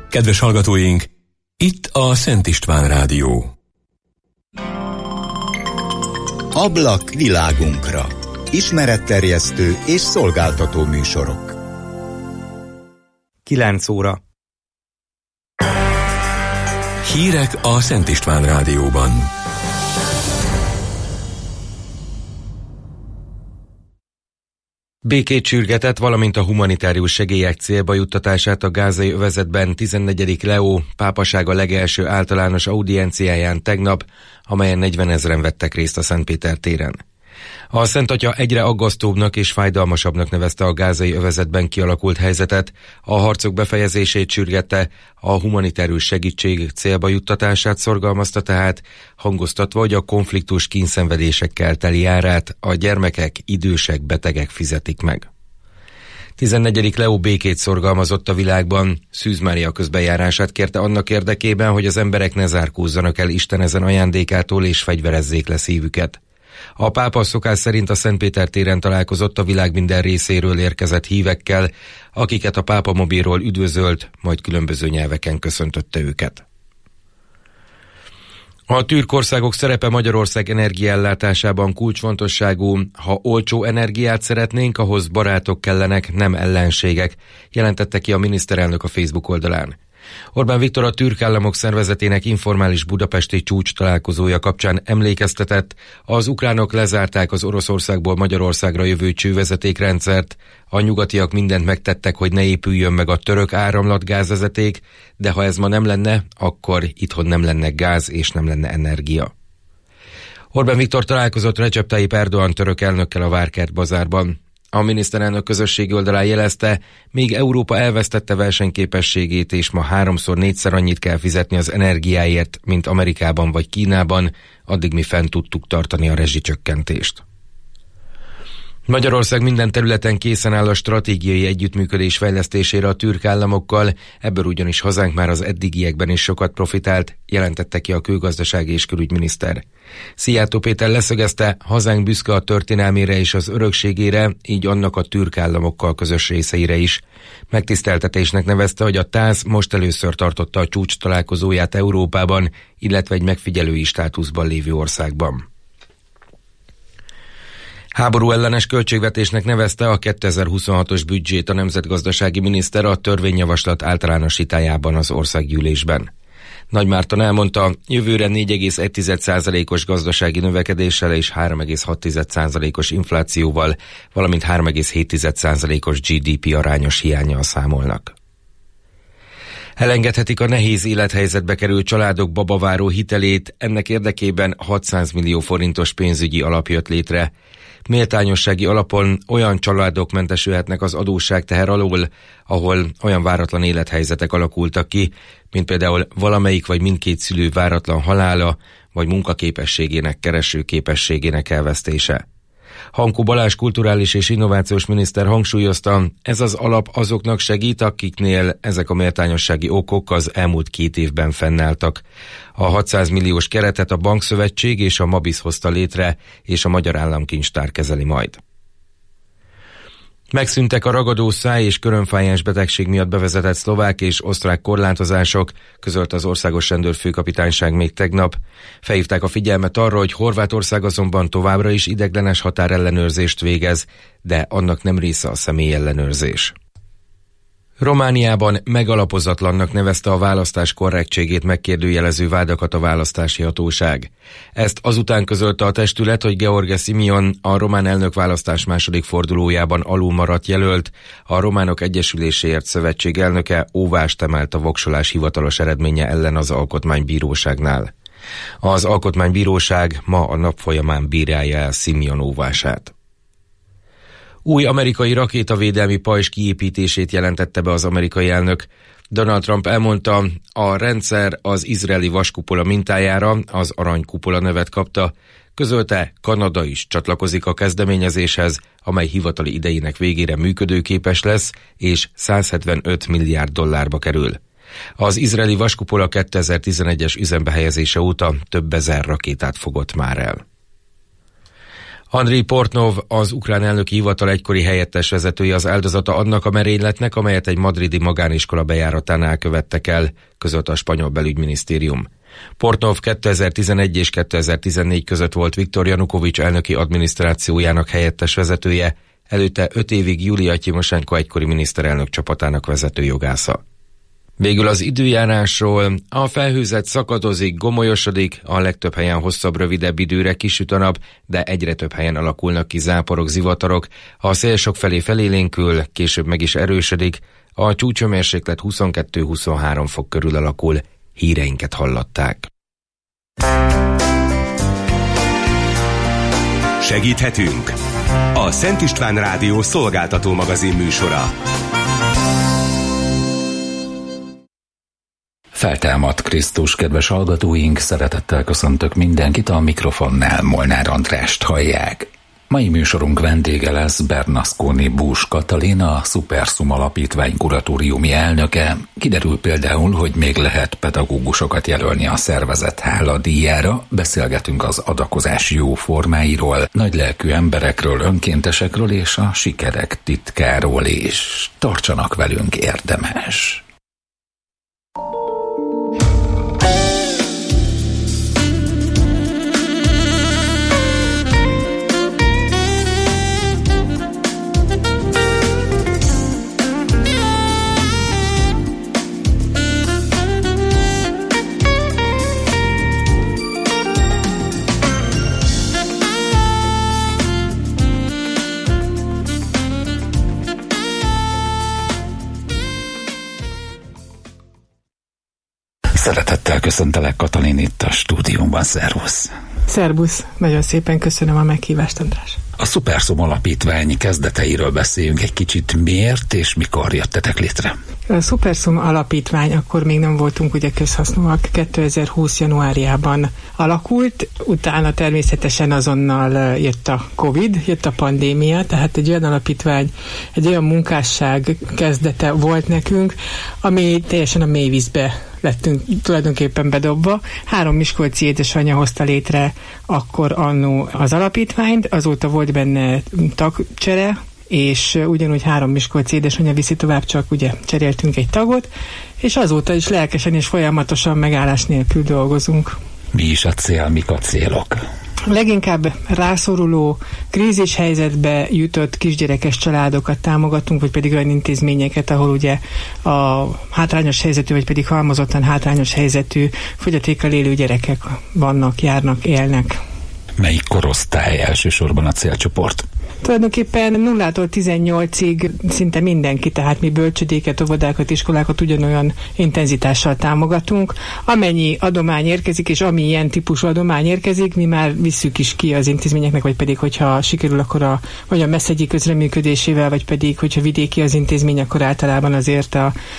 Kedves hallgatóink, itt a Szent István Rádió. Ablak világunkra. Ismeretterjesztő és szolgáltató műsorok. 9 óra. Hírek a Szent István Rádióban. Békét sürgetett, valamint a humanitárius segélyek célba juttatását a gázai övezetben 14. Leó pápasága legelső általános audienciáján tegnap, amelyen 40 000-en vettek részt a Szentpéter téren. A Szent Atya egyre aggasztóbbnak és fájdalmasabbnak nevezte a gázai övezetben kialakult helyzetet, a harcok befejezését sürgette, a humanitárius segítség célba juttatását szorgalmazta tehát, hangoztatva, hogy a konfliktus kínszenvedésekkel teli árát a gyermekek, idősek, betegek fizetik meg. 14. Leó békét szorgalmazott a világban, Szűz Mária közbenjárását kérte annak érdekében, hogy az emberek ne zárkózzanak el Isten ezen ajándékától és fegyverezzék le szívüket. A pápa szokás szerint a Szentpéter téren találkozott a világ minden részéről érkezett hívekkel, akiket a pápa mobilról üdvözölt, majd különböző nyelveken köszöntötte őket. A türk országok szerepe Magyarország energiaellátásában kulcsfontosságú. Ha olcsó energiát szeretnénk, ahhoz barátok kellenek, nem ellenségek, jelentette ki a miniszterelnök a Facebook oldalán. Orbán Viktor a türk államok szervezetének informális budapesti csúcs találkozója kapcsán emlékeztetett, az ukránok lezárták az Oroszországból Magyarországra jövő csővezetékrendszert, a nyugatiak mindent megtettek, hogy ne épüljön meg a török áramlatgázvezeték, de ha ez ma nem lenne, akkor itthon nem lenne gáz és nem lenne energia. Orbán Viktor találkozott Recep Tayyip Erdoğan török elnökkel a Várkert bazárban. A miniszterelnök közösségi oldalán jelezte, még Európa elvesztette versenyképességét, és ma 3-4-szer annyit kell fizetni az energiáért, mint Amerikában vagy Kínában, addig mi fent tudtuk tartani a rezsicsökkentést. Magyarország minden területen készen áll a stratégiai együttműködés fejlesztésére a türk államokkal, ebből ugyanis hazánk már az eddigiekben is sokat profitált, jelentette ki a külgazdasági és külügyminiszter. Szijjártó Péter leszögezte, hazánk büszke a történelmére és az örökségére, így annak a türk államokkal közös részeire is. Megtiszteltetésnek nevezte, hogy a TASZ most először tartotta a csúcs találkozóját Európában, illetve egy megfigyelői státuszban lévő országban. Háború ellenes költségvetésnek nevezte a 2026-os büdzsét a nemzetgazdasági miniszter a törvényjavaslat általánosítájában az országgyűlésben. Nagy Márton elmondta, jövőre 4,1%-os gazdasági növekedéssel és 3,6%-os inflációval, valamint 3,7%-os GDP arányos hiánnyal számolnak. Elengedhetik a nehéz élethelyzetbe került családok babaváró hitelét, ennek érdekében 600 millió forintos pénzügyi alap jött létre. Méltányossági alapon olyan családok mentesülhetnek az adósságteher alól, ahol olyan váratlan élethelyzetek alakultak ki, mint például valamelyik vagy mindkét szülő váratlan halála, vagy munkaképességének, keresőképességének elvesztése. Hankó Balázs kulturális és innovációs miniszter hangsúlyozta, ez az alap azoknak segít, akiknél ezek a méltányossági okok az elmúlt 2 évben fennálltak. A 600 milliós keretet a Bankszövetség és a Mabisz hozta létre, és a Magyar Államkincstár kezeli majd. Megszűntek a ragadó száj- és körömfájás betegség miatt bevezetett szlovák és osztrák korlátozások, közölte az Országos Rendőrfőkapitányság még tegnap. Felhívták a figyelmet arra, hogy Horvátország azonban továbbra is ideiglenes határellenőrzést végez, de annak nem része a személyellenőrzés. Romániában megalapozatlannak nevezte a választás korrektségét megkérdőjelező vádakat a választási hatóság. Ezt azután közölte a testület, hogy Gheorghe Simion, a román elnökválasztás második fordulójában alulmaradt jelölt, a Románok Egyesüléséért Szövetség elnöke óvást emelt a voksolás hivatalos eredménye ellen az Alkotmánybíróságnál. Az Alkotmánybíróság ma a nap folyamán bírálja el Simion óvását. Új amerikai rakétavédelmi pajzs kiépítését jelentette be az amerikai elnök. Donald Trump elmondta, a rendszer az izraeli vaskupola mintájára, az aranykupola nevet kapta. Közölte, Kanada is csatlakozik a kezdeményezéshez, amely hivatali idejének végére működőképes lesz, és $175 milliárd kerül. Az izraeli vaskupola 2011-es üzembe helyezése óta több ezer rakétát fogott már el. Andrij Portnov, az ukrán elnöki hivatal egykori helyettes vezetője az áldozata annak a merényletnek, amelyet egy madridi magániskola bejáratánál követtek el, közölt a spanyol belügyminisztérium. Portnov 2011 és 2014 között volt Viktor Janukovics elnöki adminisztrációjának helyettes vezetője, előtte 5 évig Julia Tyimosenko egykori miniszterelnök csapatának vezetőjogásza. Végül az időjárásról: a felhőzet szakadozik, gomolyosodik, a legtöbb helyen hosszabb, rövidebb időre kisüt a nap, de egyre több helyen alakulnak ki záporok, zivatarok, a szél sokfelé felélénkül, később meg is erősödik, a csúcshőmérséklet 22-23 fok körül alakul. Híreinket hallották. Segíthetünk! A Szent István Rádió szolgáltató magazin műsora. Feltámadt Krisztus, kedves hallgatóink, szeretettel köszöntök mindenkit, a mikrofonnál Molnár Andrást hallják. Mai műsorunk vendége lesz Bernasconi Bús Katalin, a Supersum Alapítvány kuratóriumi elnöke. Kiderül például, hogy még lehet pedagógusokat jelölni a szervezet háladíjára, beszélgetünk az adakozás jó formáiról, nagylelkű emberekről, önkéntesekről és a sikerek titkáról is. Tartsanak velünk, érdemes! Szeretettel köszöntelek, Katalin, itt a stúdióban. Szervusz! Szervusz! Nagyon szépen köszönöm a meghívást, András. A Supersum Alapítvány kezdeteiről beszéljünk egy kicsit. Miért és mikor jöttetek létre? A Supersum Alapítvány, akkor még nem voltunk ugye közhasznúak, 2020. januárjában alakult, utána természetesen azonnal jött a Covid, jött a pandémia, tehát egy olyan alapítvány, egy olyan munkásság kezdete volt nekünk, ami teljesen a mélyvízbe lettünk tulajdonképpen bedobva. 3 miskolci édesanyja hozta létre akkor annó az alapítványt, azóta volt benne tagcsere, és ugyanúgy 3 miskolci édesanyja viszi tovább, csak ugye cseréltünk egy tagot, és azóta is lelkesen és folyamatosan megállás nélkül dolgozunk. Mi is a cél, mik a célok? Leginkább rászoruló, krízishelyzetbe jutott kisgyerekes családokat támogatunk, vagy pedig olyan intézményeket, ahol ugye a hátrányos helyzetű, vagy pedig halmozottan hátrányos helyzetű fogyatékkal élő gyerekek vannak, járnak, élnek. Melyik korosztály elsősorban a célcsoport? Tulajdonképpen 0-tól 18-ig szinte mindenki, tehát mi bölcsödéket, óvodákat, iskolákat ugyanolyan intenzitással támogatunk. Amennyi adomány érkezik, és ami ilyen típusú adomány érkezik, mi már visszük is ki az intézményeknek, vagy pedig, hogyha sikerül, akkor vagy a messzegyi közreműködésével, vagy pedig, hogyha vidéki az intézmény, akkor általában azért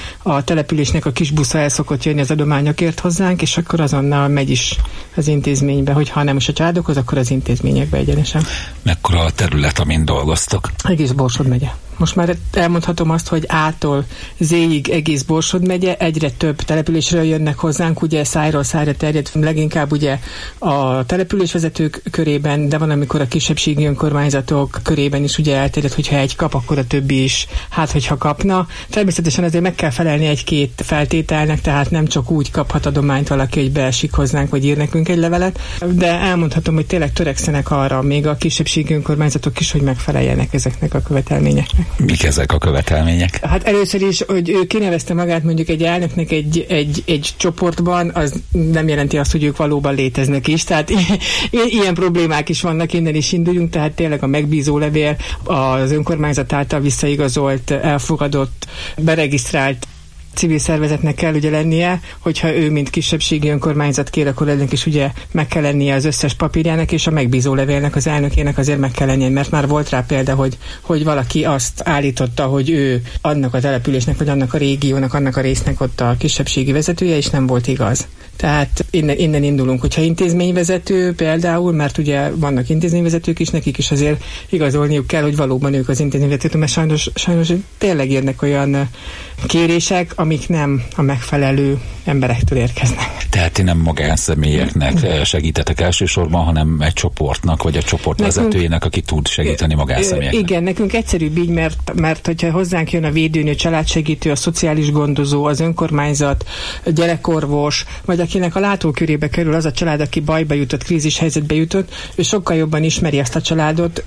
a településnek a kis busza el szokott jönni az adományokért hozzánk, és akkor azonnal megy is az intézménybe, hogyha nem is a családokhoz, akkor az intézményekbe egyenesen. Mekkora a terület, amin dolgoztok? Egész Borsod megye. Most már elmondhatom azt, hogy A-tól Z-ig egész Borsod megye, egyre több településről jönnek hozzánk, ugye szájról szájra terjed, leginkább ugye a településvezetők körében, de van, amikor a kisebbségi önkormányzatok körében is ugye elterjed, hogyha egy kap, akkor a többi is, hát hogyha kapna. Természetesen azért meg kell felelni 1-2 feltételnek, tehát nem csak úgy kaphat adományt valaki, hogy beesik hozzánk, vagy ír nekünk egy levelet, de elmondhatom, hogy tényleg törekszenek arra, még a kisebbségi önkormányzatok is, hogy megfeleljenek ezeknek a követelményeknek. Mik ezek a követelmények? Hát először is, hogy ő kinevezte magát mondjuk egy elnöknek egy csoportban, az nem jelenti azt, hogy ők valóban léteznek is. Tehát ilyen problémák is vannak, innen is induljunk, tehát tényleg a megbízólevél, az önkormányzat által visszaigazolt, elfogadott, beregisztrált civil szervezetnek kell ugye lennie, hogyha ő, mint kisebbségi önkormányzat kér, akkor ennek is ugye meg kell lennie az összes papírjának, és a megbízólevélnek, az elnökének azért meg kell lennie, mert már volt rá példa, hogy valaki azt állította, hogy ő annak a településnek, vagy annak a régiónak, annak a résznek ott a kisebbségi vezetője, és nem volt igaz. Tehát innen indulunk, hogyha intézményvezető például, mert ugye vannak intézményvezetők is, nekik is azért igazolniuk kell, hogy valóban ők az intézményvezetők, mert sajnos tényleg jönnek olyan kérések, amik nem a megfelelő emberektől érkeznek. Tehát ti nem magánszemélyeknek segítetek elsősorban, hanem egy csoportnak, vagy a csoport vezetőjének, aki tud segíteni magánszemélyeknek. Igen, nekünk egyszerűbb így, mert hogyha hozzánk jön a védőnő, családsegítő, a szociális gondozó, az önkormányzat, a gyerekorvos, vagy akinek a látókörébe kerül az a család, aki bajba jutott, krízis helyzetbe jutott, ő sokkal jobban ismeri azt a családot,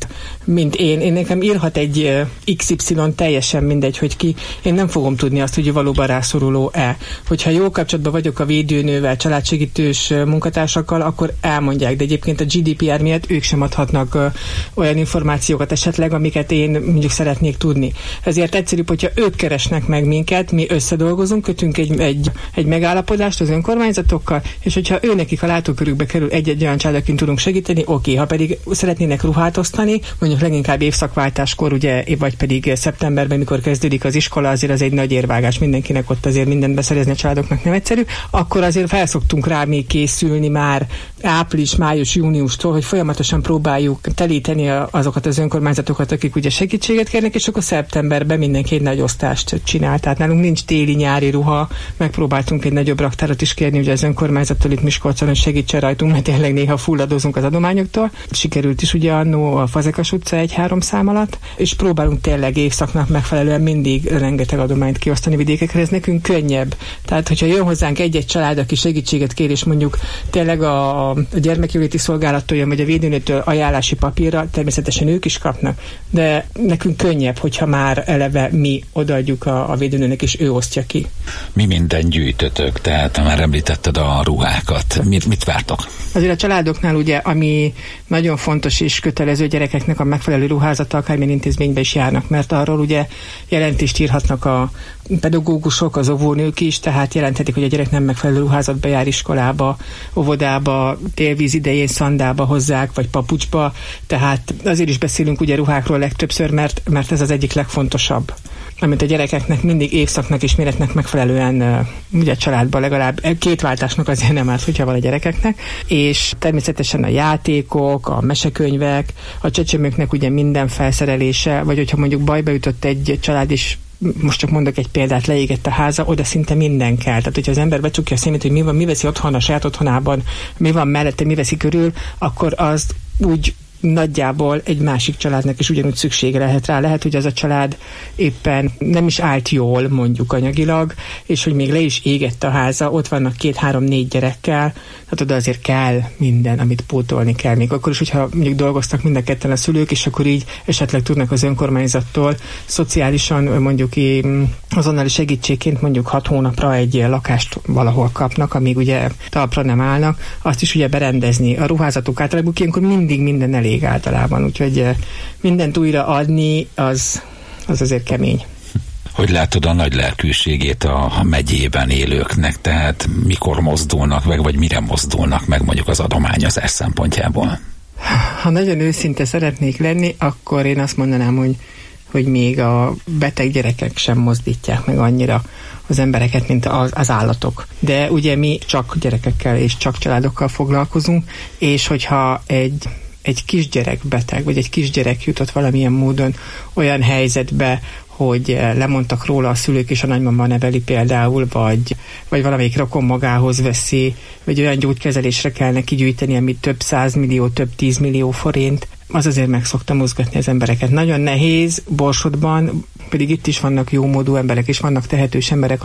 mint én. Én nekem írhat egy XY, teljesen mindegy, hogy ki. Én nem fogom tudni azt, hogy valóban rászoruló-e. Hogyha jó kapcsolatban vagyok a védőnővel, családsegítős munkatársakkal, akkor elmondják, de egyébként a GDPR miatt ők sem adhatnak olyan információkat esetleg, amiket én mondjuk szeretnék tudni. Ezért egyszerűbb, hogyha ők keresnek meg minket, mi összedolgozunk, kötünk egy megállapodást az önkormányzatokkal, és hogyha őnekik a látókörükbe kerül egy-egy olyan család, akin tudunk segíteni, oké. Ha pedig szeretnének ruhát osztani, mondjuk leginkább évszakváltáskor, ugye, vagy pedig szeptemberben, mikor kezdődik az iskola, azért az egy nagy érvágás, mindenkinek ott azért mindent beszerezni, a családoknak nem egyszerű, akkor azért felszoktunk rá még készülni már április, május, júniustól, hogy folyamatosan próbáljuk telíteni azokat az önkormányzatokat, akik ugye segítséget kérnek, és akkor szeptemberben mindenki egy nagy osztást csinál. Tehát nálunk nincs téli-nyári ruha, megpróbáltunk egy nagyobb raktárat is kérni ugye az önkormányzattól itt Miskolcon, hogy segítsen rajtunk, mert tényleg néha fulladozunk az adományoktól. Sikerült is ugye annó a Fazekas utca 1-3 szám alatt, és próbálunk tényleg évszaknak megfelelően mindig rengeteg adományt kiosztani vidékekre, ez nekünk könnyebb. Tehát, hogyha jön hozzánk egy-egy család, aki segítséget kér, és mondjuk tényleg a gyermekjóléti szolgálattól jön, vagy a védőnőtől ajánlási papírra, természetesen ők is kapnak, de nekünk könnyebb, hogyha már eleve mi odaadjuk a védőnőnek, és ő osztja ki. Mi minden gyűjtötök? Tehát már említetted a ruhákat. Mit vártok? Azért a családoknál ugye, ami nagyon fontos és kötelező, gyerekeknek a megfelelő ruházata, akármilyen intézménybe is járnak, mert arról ugye jelentést írhatnak a pedagógusok, az óvónők is, tehát jelenthetik, hogy a gyerek nem megfelelő ruházatba jár iskolába, óvodába, télvíz idején szandába hozzák, vagy papucsba, tehát azért is beszélünk ugye ruhákról legtöbbször, mert ez az egyik legfontosabb, amit a gyerekeknek mindig évszaknak és méretnek megfelelően ugye családban legalább 2 váltásnak azért nem árt, hogyha van a gyerekeknek, és természetesen a játékok, a mesekönyvek, a csecsemőknek ugye minden felszerelése, vagy hogyha mondjuk bajba jutott egy család is, most csak mondok egy példát, leégett a háza, oda szinte minden kell. Tehát, hogyha az ember becsukja a szemét, hogy mi veszi otthon a saját otthonában, mi van mellette, mi veszi körül, akkor az úgy nagyjából egy másik családnak is ugyanúgy szüksége lehet rá. Lehet, hogy az a család éppen nem is állt jól, mondjuk anyagilag, és hogy még le is égett a háza, ott vannak 2-3-4 gyerekkel, tehát oda azért kell minden, amit pótolni kell. Még akkor is, hogyha mondjuk dolgoztak mind a ketten a szülők, és akkor így esetleg tudnak az önkormányzattól szociálisan mondjuk azonnali segítségként mondjuk 6 hónapra egy lakást valahol kapnak, amíg ugye talpra nem állnak, azt is ugye berendezni. A ruházatuk általában ilyenkor mindig minden elég általában, úgyhogy mindent újra adni, az azért kemény. Hogy látod a nagy lelkűségét a megyében élőknek, tehát mikor mozdulnak meg, vagy mire mozdulnak meg mondjuk az adományozás szempontjából? Ha nagyon őszinte szeretnék lenni, akkor én azt mondanám, hogy még a beteg gyerekek sem mozdítják meg annyira az embereket, mint az állatok. De ugye mi csak gyerekekkel és csak családokkal foglalkozunk, és hogyha egy kisgyerek beteg, vagy egy kisgyerek jutott valamilyen módon olyan helyzetbe, hogy lemondtak róla a szülők, és a nagymama neveli például, vagy valamelyik rokon magához veszi, vagy olyan gyógykezelésre kell neki gyűjteni, amit több 100 millió, több 10 millió forint, az azért meg szokta mozgatni az embereket. Nagyon nehéz Borsodban, pedig itt is vannak jómódú emberek, és vannak tehetős emberek,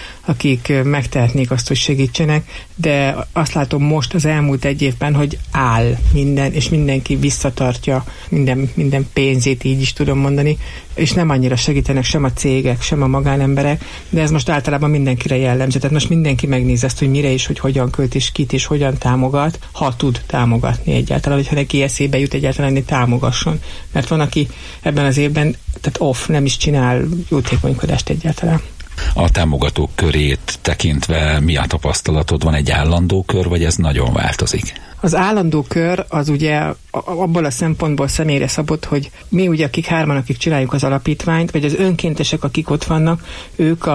akik megtehetnék azt, hogy segítsenek, de azt látom most az elmúlt 1 évben, hogy áll minden, és mindenki visszatartja minden pénzét, így is tudom mondani, és nem annyira segítenek sem a cégek, sem a magánemberek, de ez most általában mindenkire jellemző. Tehát most mindenki megnéz ezt, hogy mire is, hogy hogyan költ, és kit, és hogyan támogat, ha tud támogatni egyáltalán, vagy ha neki eszébe jut egyáltalán, hogy támogasson. Mert van, aki ebben az évben, tehát nem is csinál jótékonykodást egyáltalán. A támogatók körét tekintve mi a tapasztalatod? Van egy állandó kör, vagy ez nagyon változik? Az állandó kör az ugye abból a szempontból személyre szabott, hogy mi ugye akik 3-an, akik csináljuk az alapítványt, vagy az önkéntesek, akik ott vannak, ők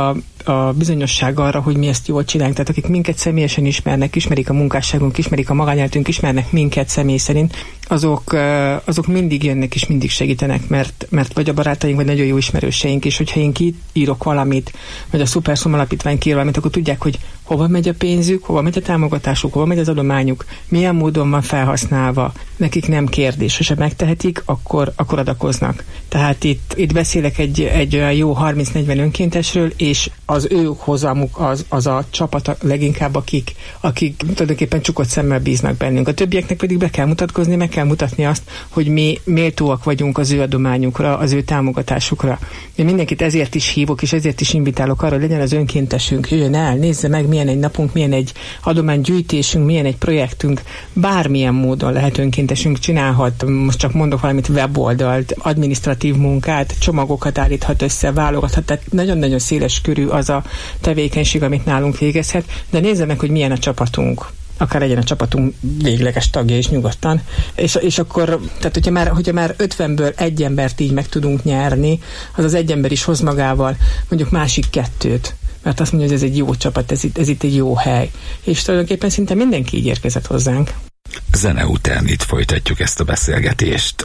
a bizonyosság arra, hogy mi ezt jól csinálunk. Tehát akik minket személyesen ismerik a munkásságunk, ismerik a magányeltünk, ismernek minket személy szerint, azok mindig jönnek és mindig segítenek, mert vagy a barátaink, vagy nagyon jó ismerőseink, és hogyha én kiírok valamit, vagy a Superszum Alapítvány kiír valamit, akkor tudják, hogy hova megy a pénzük, hova megy a támogatásuk, hova megy az adományuk, milyen módon van felhasználva. Nekik nem kérdés, ha megtehetik, akkor adakoznak. Tehát itt beszélek egy olyan jó 30-40 önkéntesről, és az ő hozamuk az a csapat leginkább, akik tulajdonképpen csukott szemmel bíznak bennünk. A többieknek pedig be kell mutatkozni, meg kell mutatni azt, hogy mi méltóak vagyunk az ő adományukra, az ő támogatásukra. Én mindenkit ezért is hívok, és ezért is invitálok arra, hogy legyen az önkéntesünk, jöjjön el, nézze meg, milyen egy napunk, milyen egy adománygyűjtésünk, milyen egy projektünk, bármilyen módon lehet önkéntesünk, csinálhat, most csak mondok valamit, weboldalt, adminisztratív munkát, csomagokat állíthat össze, válogathat, tehát nagyon-nagyon széles körű az a tevékenység, amit nálunk végezhet, de nézze meg, hogy milyen a csapatunk. Akár legyen a csapatunk végleges tagja is nyugodtan. És akkor, tehát hogyha már 50-ből egy embert így meg tudunk nyerni, az egy ember is hoz magával mondjuk másik 2-t. Mert azt mondja, hogy ez egy jó csapat, ez itt egy jó hely. És tulajdonképpen szinte mindenki így érkezett hozzánk. Zene után itt folytatjuk ezt a beszélgetést.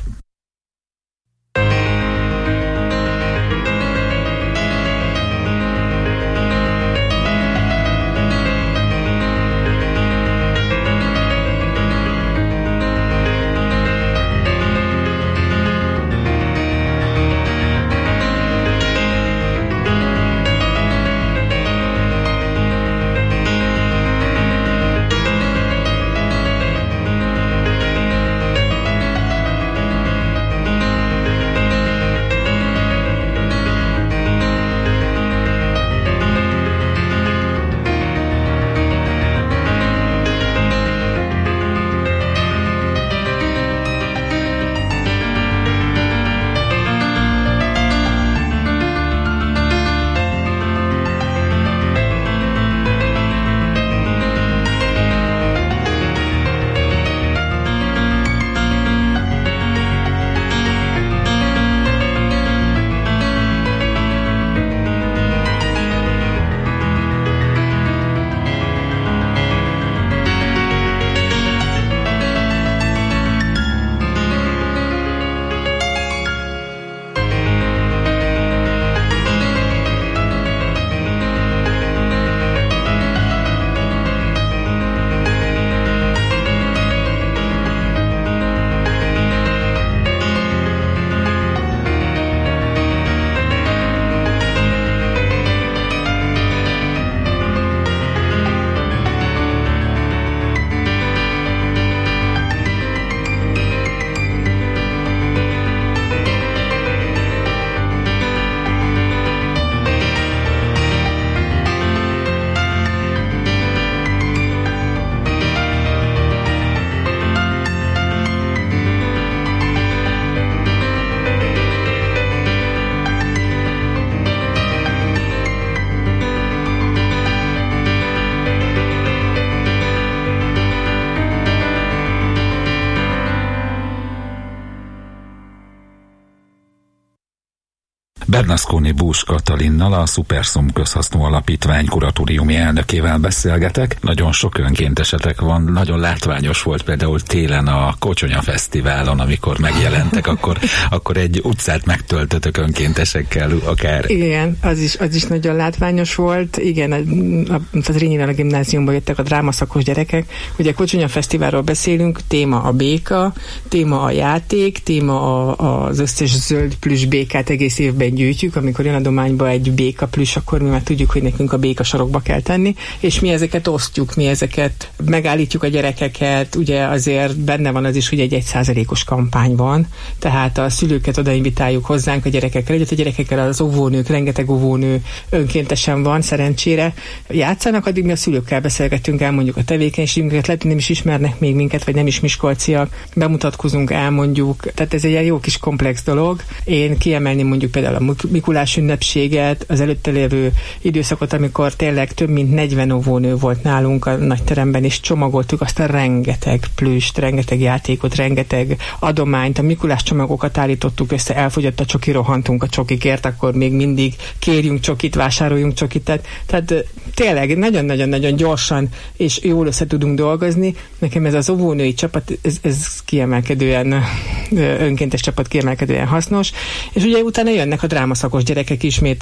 Bernasconi Bús Katalinnal, a Superszum Közhasznú Alapítvány kuratóriumi elnökével beszélgetek. Nagyon sok önkéntesetek van, nagyon látványos volt például télen a Kocsonya Fesztiválon, amikor megjelentek, akkor egy utcát megtöltötök önkéntesekkel akár. Igen, az is nagyon látványos volt. Igen, az Rényivel a gimnáziumban jöttek a drámaszakos gyerekek. Ugye a Kocsonya Fesztiválról beszélünk, téma a béka, téma a játék, téma az összes zöld plüss békát egész évben gyűjtjük, amikor jön adományba egy béka plüss, akkor mi már tudjuk, hogy nekünk a béka sarokba kell tenni, és mi ezeket osztjuk, mi ezeket megállítjuk a gyerekeket, ugye azért benne van az is, hogy egy 1%-os kampány van, tehát a szülőket odainvitáljuk hozzánk a gyerekekkel, egyet a gyerekekkel az óvónők, rengeteg óvónő önkéntesen van, szerencsére játszanak, addig mi a szülőkkel beszélgetünk, elmondjuk a tevékenységünket, lehet, hogy nem is ismernek még minket, vagy nem is miskolciak, bemutatkozunk, elmondjuk, tehát ez egy ilyen jó kis komplex dolog. Én kiemelném mondjuk például a Mikulás ünnepséget, az előtte lévő időszakot, amikor tényleg több mint 40 óvónő volt nálunk a nagyteremben, és csomagoltuk azt a rengeteg plüst, rengeteg játékot, rengeteg adományt, a Mikulás csomagokat állítottuk össze, elfogyott a csoki, rohantunk a csokikért, akkor még mindig kérjünk csokit, vásároljunk csokit, tehát tényleg nagyon-nagyon-nagyon gyorsan és jól össze tudunk dolgozni. Nekem ez az óvónői csapat, ez kiemelkedően önkéntes csapat, kiemelkedően hasznos, és ugye utána jönnek a drámaszakos gyerekek ismét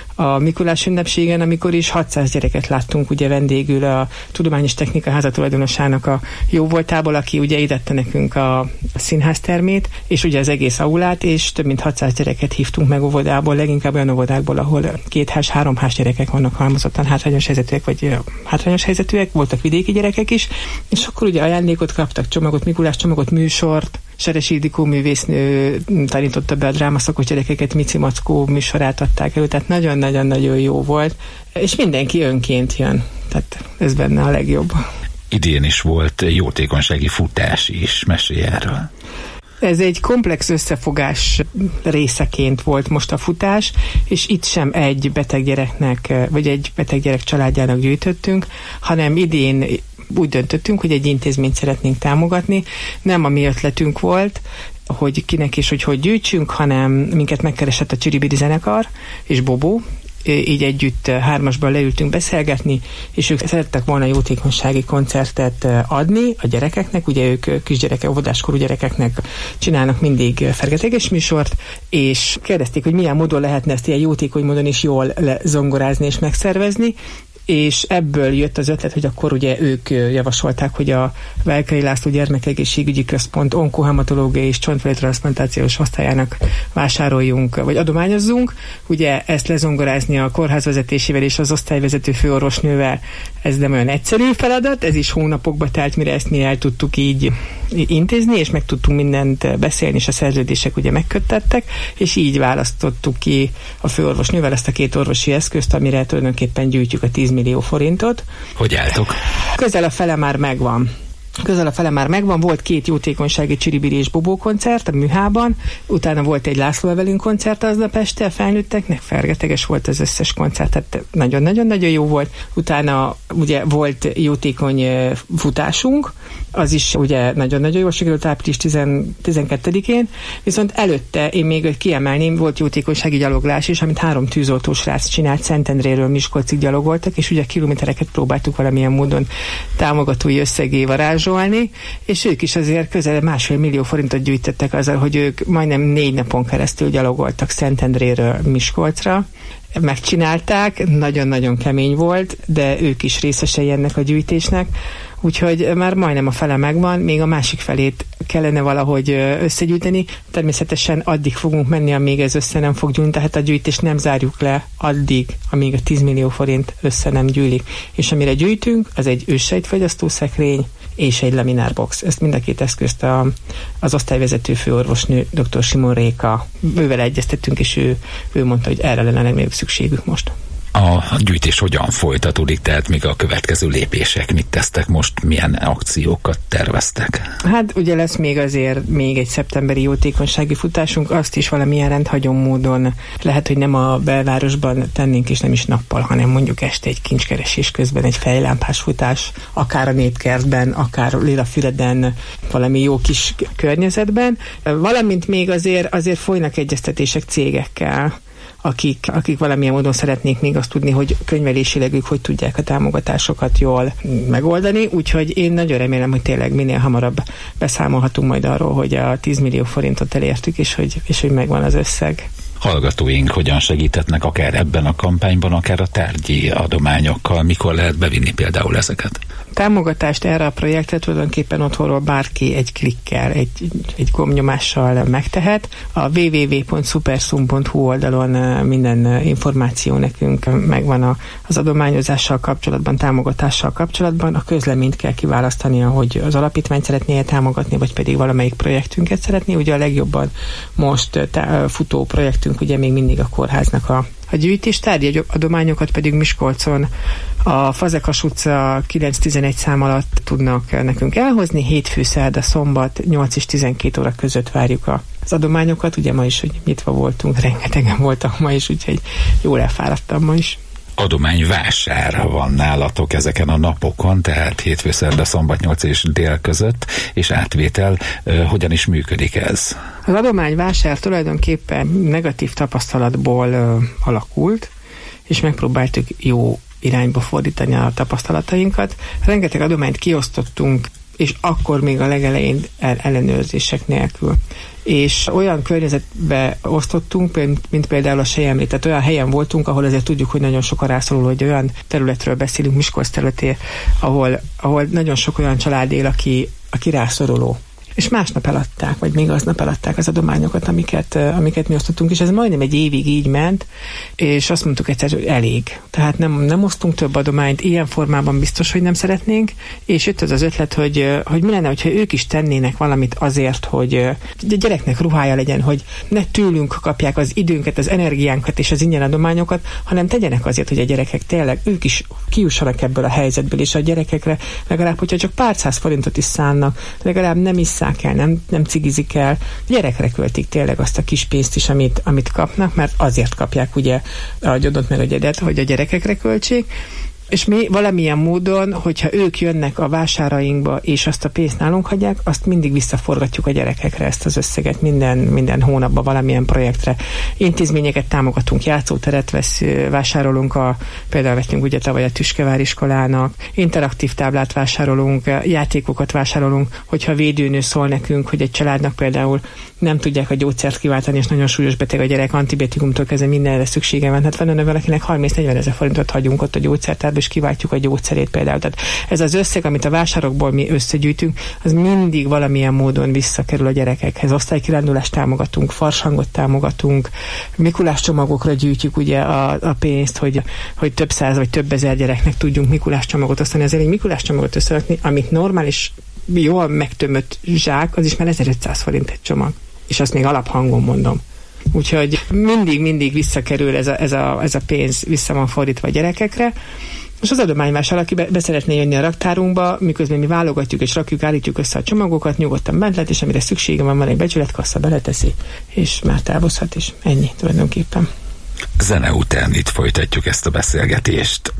a Mikulás ünnepségen, amikor is 600 gyereket láttunk ugye vendégül a Tudományos Technika Háza tulajdonosának a jóvoltából, aki ugye idette nekünk a színháztermét, és ugye az egész aulát, és több mint 600 gyereket hívtunk meg óvodából, leginkább olyan óvodákból, ahol 2-3 gyerekek vannak halmozottan hátrányos helyzetűek, vagy hátrányos helyzetűek, voltak vidéki gyerekek is, és akkor ugye ajándékot kaptak, csomagot, Mikulás csomagot, műsort, Seres Ildikó művésznő tanította be a drámaszakos gyerekeket, Mici Mackó műsorát adták elő, tehát nagyon-nagyon-nagyon jó volt, és mindenki önként jön, tehát ez benne a legjobb. Idén is volt jótékonysági futás is, mesélj erről. Ez egy komplex összefogás részeként volt most a futás, és itt sem egy beteg gyereknek, vagy egy beteg gyerek családjának gyűjtöttünk, hanem idén úgy döntöttünk, hogy egy intézményt szeretnénk támogatni. Nem a mi ötletünk volt, hogy kinek és hogy gyűjtsünk, hanem minket megkeresett a Csiribiri zenekar és Bobó, így együtt 3-asban leültünk beszélgetni, és ők szerettek volna jótékonysági koncertet adni a gyerekeknek, ugye ők kisgyerekek, óvodáskorú gyerekeknek csinálnak mindig fergeteges műsort, és kérdezték, hogy milyen módon lehetne ezt ilyen jótékony módon is jól lezongorázni és megszervezni, és ebből jött az ötlet, hogy akkor ugye ők javasolták, hogy a Velkei László Gyermekegészségügyi Központ onkohematológiai és csontvér-transzplantációs osztályának vásároljunk, vagy adományozzunk. Ugye ezt lezongorázni a kórház vezetésével és az osztályvezető főorvosnővel, ez nem olyan egyszerű feladat, ez is hónapokba telt, mire ezt mi el tudtuk így intézni, és meg tudtunk mindent beszélni, és a szerződések ugye megköttettek, és így választottuk ki a főorvosnővel ezt a 2 orvosi eszközt, amire tulajdonképpen gyűjtjük a 10 millió forintot. Hogy álltok? Közel a fele már megvan. Volt 2 jótékonysági Csiribiri és Bobó koncert a Műhában, utána volt egy László Evelyn koncert aznap este a felnőtteknek, fergeteges volt az összes koncert, tehát nagyon-nagyon-nagyon jó volt. Utána ugye volt jótékony futásunk, az is ugye nagyon-nagyon jól sikerült április 12-én, viszont előtte én még kiemelném, volt jótékonysági gyaloglás is, amit 3 tűzoltós srác csinált, Szentendréről Miskolcig gyalogoltak, és ugye kilométereket próbáltuk valamilyen módon támogatói összegé varázsolni, és ők is azért közel 1,5 millió forintot gyűjtöttek azzal, hogy ők majdnem 4 napon keresztül gyalogoltak Szentendréről Miskolcra. Megcsinálták, nagyon-nagyon kemény volt, de ők is részesei ennek a gyűjtésnek, úgyhogy már majdnem a fele megvan, még a másik felét kellene valahogy összegyűjteni. Természetesen addig fogunk menni, amíg ez össze nem fog gyűlni, tehát a gyűjtést nem zárjuk le addig, amíg a 10 millió forint össze nem gyűlik. És amire gyűjtünk, az egy őssejtfogyasztószekrény és egy laminárbox. Ezt mind a 2 eszközt az osztályvezető főorvosnő, dr. Simon Réka, ővel egyeztettünk, és ő mondta, hogy erre lenne legnagyobb szükségük most. A gyűjtés hogyan folytatódik, tehát még a következő lépések, mit tesztek most, milyen akciókat terveztek? Hát ugye lesz még egy szeptemberi jótékonysági futásunk, azt is valamilyen rendhagyó módon lehet, hogy nem a belvárosban tennénk, és nem is nappal, hanem mondjuk este egy kincskeresés közben egy fejlámpás futás, akár a Népkertben, akár Lilafüreden, valami jó kis környezetben, valamint még azért folynak egyeztetések cégekkel, akik valamilyen módon szeretnék még azt tudni, hogy könyvelésileg ők hogy tudják a támogatásokat jól megoldani, úgyhogy én nagyon remélem, hogy tényleg minél hamarabb beszámolhatunk majd arról, hogy a 10 millió forintot elértük, és hogy megvan az összeg. Hallgatóink hogyan segíthetnek akár ebben a kampányban, akár a tárgyi adományokkal, mikor lehet bevinni például ezeket? Támogatást erre a projektre tulajdonképpen otthonról bárki egy klikkel, egy gombnyomással megtehet. A www.supersum.hu oldalon minden információ nekünk megvan az adományozással kapcsolatban, támogatással kapcsolatban. A közleményt kell kiválasztania, hogy az alapítványt szeretné támogatni, vagy pedig valamelyik projektünket szeretné. Ugye a legjobban most futó projektünk ugye még mindig a kórháznak a A gyűjtés tárgyi adományokat pedig Miskolcon a Fazekas utca 9-11 szám alatt tudnak nekünk elhozni. Hétfő, szerda, szombat 8 és 12 óra között várjuk az adományokat. Ugye ma is, hogy nyitva voltunk, rengetegen voltak ma is, úgyhogy jól elfáradtam ma is. Adományvásár van nálatok ezeken a napokon, tehát hétfő, szerda, szombat 8 és dél között, és átvétel, hogyan is működik ez? Az adományvásár tulajdonképpen negatív tapasztalatból alakult, és megpróbáltuk jó irányba fordítani a tapasztalatainkat. Rengeteg adományt kiosztottunk, és akkor még a legelején ellenőrzések nélkül. És olyan környezetbe osztottunk, mint például a Selyemlé, tehát olyan helyen voltunk, ahol azért tudjuk, hogy nagyon sok a rászoruló, hogy olyan területről beszélünk, Miskolc területé, ahol nagyon sok olyan család él, aki rászoruló. És másnap eladták, vagy még aznap eladták az adományokat, amiket mi osztottunk, és ez majdnem egy évig így ment, és azt mondtuk egyszer, hogy elég. Tehát nem osztunk több adományt, ilyen formában biztos, hogy nem szeretnénk, és jött az ötlet, hogy mi lenne, hogyha ők is tennének valamit azért, hogy a gyereknek ruhája legyen, hogy ne tőlünk kapják az időnket, az energiánkat és az ingyen adományokat, hanem tegyenek azért, hogy a gyerekek tényleg ők is kijussanak ebből a helyzetből, és a gyerekekre legalább, hogyha csak pár száz forintot is szánnak, legalább nem isszák el, nem cigizik el, gyerekre költik tényleg azt a kis pénzt is, amit kapnak, mert azért kapják ugye a gyodot meg a gyedet, hogy a gyerekekre költsék, és mi valamilyen módon, hogyha ők jönnek a vásárainkba, és azt a pénzt nálunk hagyják, azt mindig visszaforgatjuk a gyerekekre, ezt az összeget minden hónapban valamilyen projektre. Intézményeket támogatunk, játszóteret vásárolunk, például vettünk ugye tavaly a Tüskevár iskolának, interaktív táblát vásárolunk, játékokat vásárolunk, hogyha védőnő szól nekünk, hogy egy családnak például nem tudják a gyógyszert kiváltani, és nagyon súlyos beteg a gyerek, antibiotikumtól kezdve mindenre szüksége van. Hát van olyan, valakinek 30-40 ezer forintot hagyunk ott a gyógyszertárba, és kiváltjuk a gyógyszerét például. Tehát ez az összeg, amit a vásárokból mi összegyűjtünk, az mindig valamilyen módon visszakerül a gyerekekhez. Osztálykirándulást támogatunk, farshangot támogatunk, Mikulás csomagokra gyűjtjük ugye a pénzt, hogy több száz vagy több ezer gyereknek tudjunk Mikulás csomagot osztani. Ezért egy Mikulás csomagot összerakni, amit normális, jól megtömött zsák, az is már 1500 forint egy csomag. És azt még alaphangon mondom. Úgyhogy mindig visszakerül ez a pénz, vissza van fordítva a gyerekekre. És az adományvásár, aki be szeretné jönni a raktárunkba, miközben mi válogatjuk és rakjuk, állítjuk össze a csomagokat, nyugodtan bent lehet, és amire szüksége van egy becsületkassa, beleteszi, és már távozhat is. Ennyi tulajdonképpen. Zene után itt folytatjuk ezt a beszélgetést.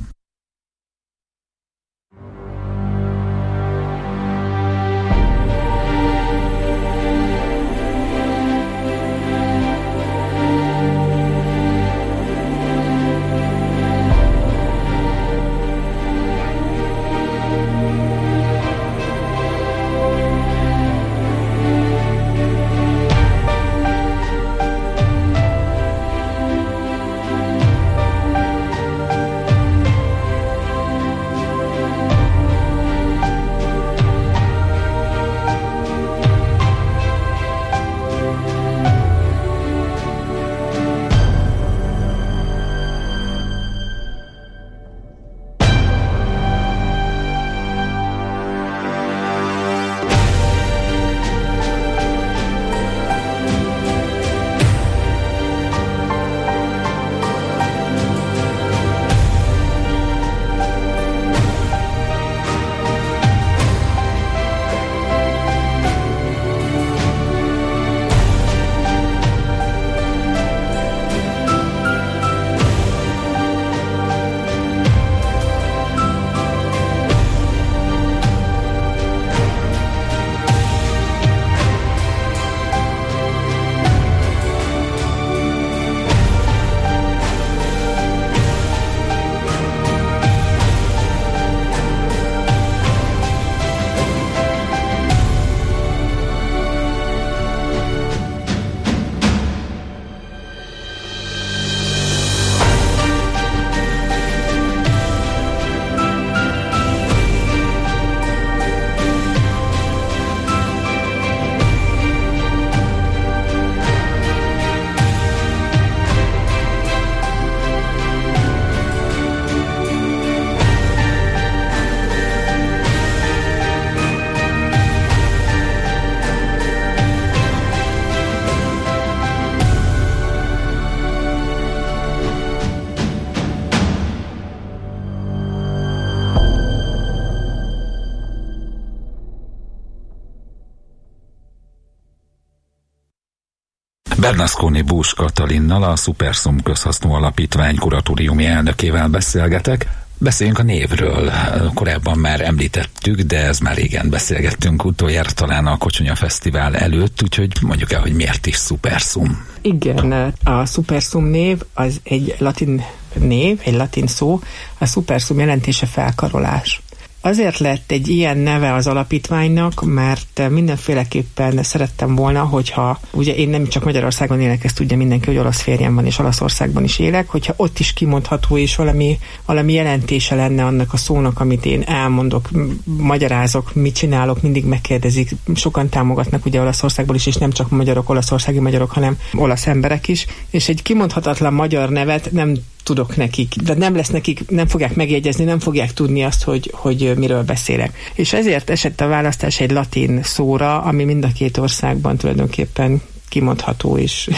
Bernasconi Bús Katalinnal, a Supersum Közhasznú Alapítvány kuratóriumi elnökével beszélgetek. Beszéljünk a névről. Korábban már említettük, de ez már régen beszélgettünk utoljára, talán a Kocsonya Fesztivál előtt, úgyhogy mondjuk el, hogy miért is Supersum. Igen, a Supersum név az egy latin név, egy latin szó, a Supersum jelentése felkarolás. Azért lett egy ilyen neve az alapítványnak, mert mindenféleképpen szerettem volna, hogyha, ugye én nem csak Magyarországon élek, ezt tudja mindenki, hogy olasz férjem van, és Olaszországban is élek, hogyha ott is kimondható, és valami jelentése lenne annak a szónak, amit én elmondok, magyarázok, mit csinálok, mindig megkérdezik, sokan támogatnak ugye Olaszországból is, és nem csak magyarok, olaszországi magyarok, hanem olasz emberek is, és egy kimondhatatlan magyar nevet nem tudok nekik, de nem lesz nekik, nem fogják megjegyezni, nem fogják tudni azt, hogy miről beszélek. És ezért esett a választás egy latin szóra, ami mind a két országban tulajdonképpen kimondható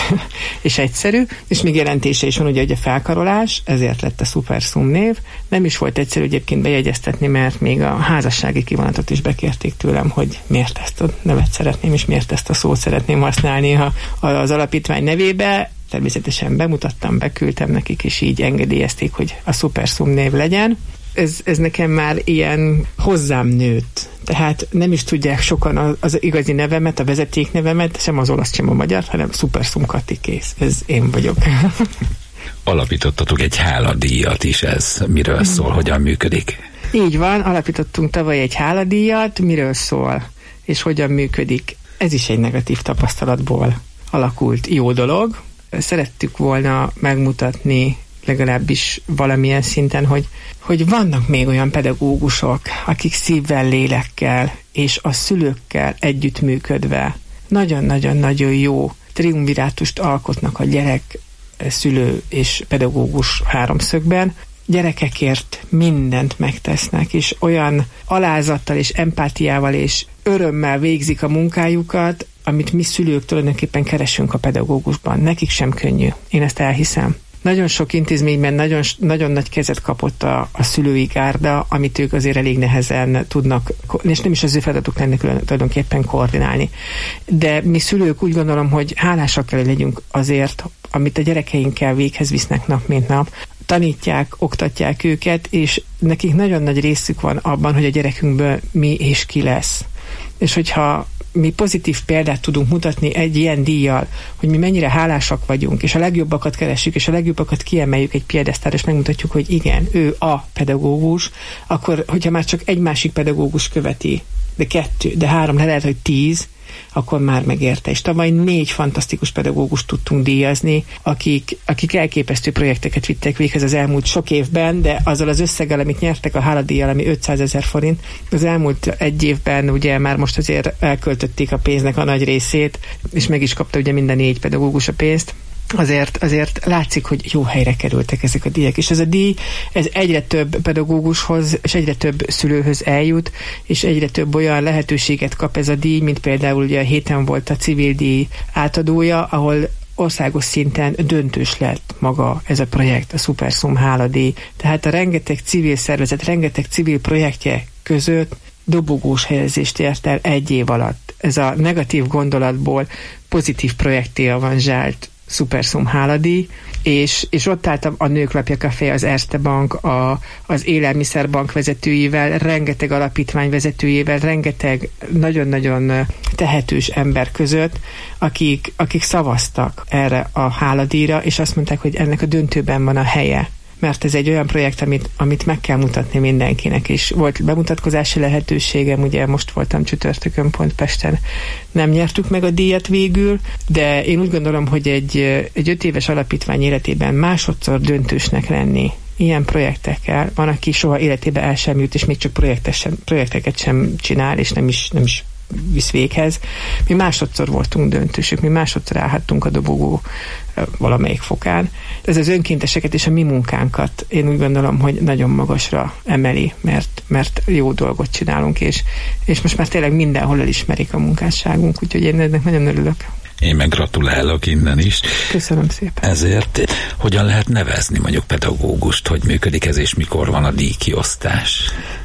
és egyszerű, és még jelentése is van, ugye, hogy a felkarolás, ezért lett a Supersum név. Nem is volt egyszerű egyébként bejegyeztetni, mert még a házassági kivonatot is bekérték tőlem, hogy miért ezt a nevet szeretném, és miért ezt a szót szeretném használni az alapítvány nevébe. Természetesen bemutattam, beküldtem nekik, és így engedélyezték, hogy a Supersum név legyen. Ez nekem már ilyen hozzám nőtt. Tehát nem is tudják sokan az igazi nevemet, a vezetéknevemet, sem az olasz, sem a magyar, hanem Supersum Kati, kész. Ez én vagyok. Alapítottatok egy háladíjat is, ez miről szól, hogyan működik? Így van, alapítottunk tavaly egy háladíjat, miről szól, és hogyan működik. Ez is egy negatív tapasztalatból alakult jó dolog. Szerettük volna megmutatni legalábbis valamilyen szinten, hogy vannak még olyan pedagógusok, akik szívvel, lélekkel és a szülőkkel együttműködve nagyon-nagyon-nagyon jó triumvirátust alkotnak a gyerek, szülő és pedagógus háromszögben. Gyerekekért mindent megtesznek, és olyan alázattal és empátiával és örömmel végzik a munkájukat, amit mi szülők tulajdonképpen keresünk a pedagógusban. Nekik sem könnyű. Én ezt elhiszem. Nagyon sok intézményben nagyon nagy kezet kapott a szülői gárda, amit ők azért elég nehezen tudnak, és nem is az ő feladatuk lenne tulajdonképpen koordinálni. De mi szülők úgy gondolom, hogy hálásak kell, hogy legyünk azért, amit a gyerekeinkkel véghez visznek nap mint nap. Tanítják, oktatják őket, és nekik nagyon nagy részük van abban, hogy a gyerekünkből mi és ki lesz. És hogyha mi pozitív példát tudunk mutatni egy ilyen díjjal, hogy mi mennyire hálásak vagyunk, és a legjobbakat keressük, és a legjobbakat kiemeljük egy piedesztára, és megmutatjuk, hogy igen, ő a pedagógus, akkor, hogyha már csak egy másik pedagógus követi, de 2, de 3, de lehet, hogy 10, akkor már megérte. És tavaly 4 fantasztikus pedagógust tudtunk díjazni, akik elképesztő projekteket vittek véghez az elmúlt sok évben, de azzal az összeggel, amit nyertek a háladíjjal, ami 500 000 forint, az elmúlt egy évben ugye már most azért elköltötték a pénznek a nagy részét, és meg is kapta ugye minden 4 pedagógus a pénzt. Azért látszik, hogy jó helyre kerültek ezek a díjak, és ez a díj, ez egyre több pedagógushoz, és egyre több szülőhöz eljut, és egyre több olyan lehetőséget kap ez a díj, mint például ugye a héten volt a civil díj átadója, ahol országos szinten döntős lett maga ez a projekt, a Supersum háladíj. Tehát a rengeteg civil szervezet, rengeteg civil projektje között dobogós helyezést ért el egy év alatt. Ez a negatív gondolatból pozitív projekté avanzsált Supersum háladíj, és ott állt a Nőklapja Café, az Erste Bank, az Élelmiszerbank vezetőivel, rengeteg alapítvány vezetőjével, rengeteg nagyon-nagyon tehetős ember között, akik szavaztak erre a háladíjra, és azt mondták, hogy ennek a döntőben van a helye. Mert ez egy olyan projekt, amit meg kell mutatni mindenkinek, és volt bemutatkozási lehetőségem, ugye most voltam csütörtökön pont Pesten, nem nyertük meg a díjat végül, de én úgy gondolom, hogy egy 5 éves alapítvány életében másodszor döntősnek lenni ilyen projektekkel, van, aki soha életében el sem jut, és még csak projekteket sem csinál, és nem is visz véghez. Mi másodszor voltunk döntősök, mi másodszor állhattunk a dobogó valamelyik fokán. Ez az önkénteseket és a mi munkánkat én úgy gondolom, hogy nagyon magasra emeli, mert jó dolgot csinálunk, és most már tényleg mindenhol elismerik a munkásságunk, úgyhogy én ennek nagyon örülök. Én meg gratulálok innen is. Köszönöm szépen. Ezért hogyan lehet nevezni mondjuk pedagógust, hogy működik ez, és mikor van a díjkiosztás?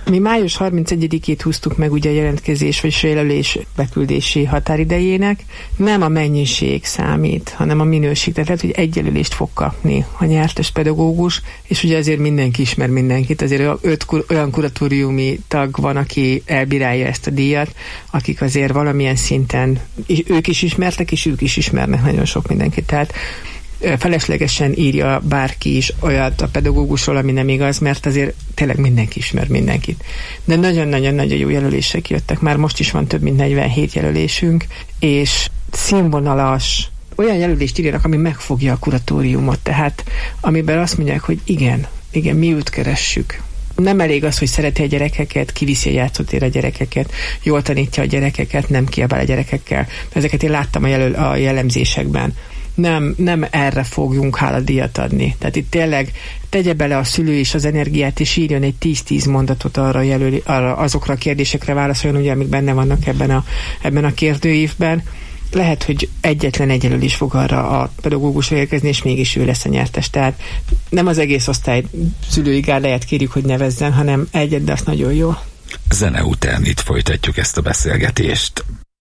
Mi május 31-ét húztuk meg ugye a jelentkezés vagy jelölés beküldési határidejének. Nem a mennyiség számít, hanem a minőség. Tehát lehet, hogy egy jelölést fog kapni a nyertes pedagógus, és ugye azért mindenki ismer mindenkit. Azért 5 olyan kuratóriumi tag van, aki elbírálja ezt a díjat, akik azért valamilyen szinten ők is ismertek, és ők is ismernek nagyon sok mindenkit. Tehát feleslegesen írja bárki is olyat a pedagógusról, ami nem igaz, mert azért tényleg mindenki ismer mindenkit. De nagyon-nagyon-nagyon jó jelölések jöttek. Már most is van több mint 47 jelölésünk, és színvonalas, olyan jelölést írjanak, ami megfogja a kuratóriumot. Tehát amiben azt mondják, hogy igen, mi őt keressük. Nem elég az, hogy szereti a gyerekeket, kiviszi a játszótérre a gyerekeket, jól tanítja a gyerekeket, nem kiabál a gyerekekkel. Ezeket én láttam a jellemzésekben. Nem erre fogjunk háladíjat adni. Tehát itt tényleg tegye bele a szülő is az energiát, és írjon egy 10-10 mondatot arra azokra a kérdésekre válaszoljon, ugye, amik benne vannak ebben a kérdőívben. Lehet, hogy egyetlen egy jelölés fog arra a pedagógusra érkezni, és mégis ő lesz a nyertes. Tehát nem az egész osztály szülői gárdáját kérjük, hogy nevezzen, hanem egyet, de azt nagyon jó. Zene után itt folytatjuk ezt a beszélgetést.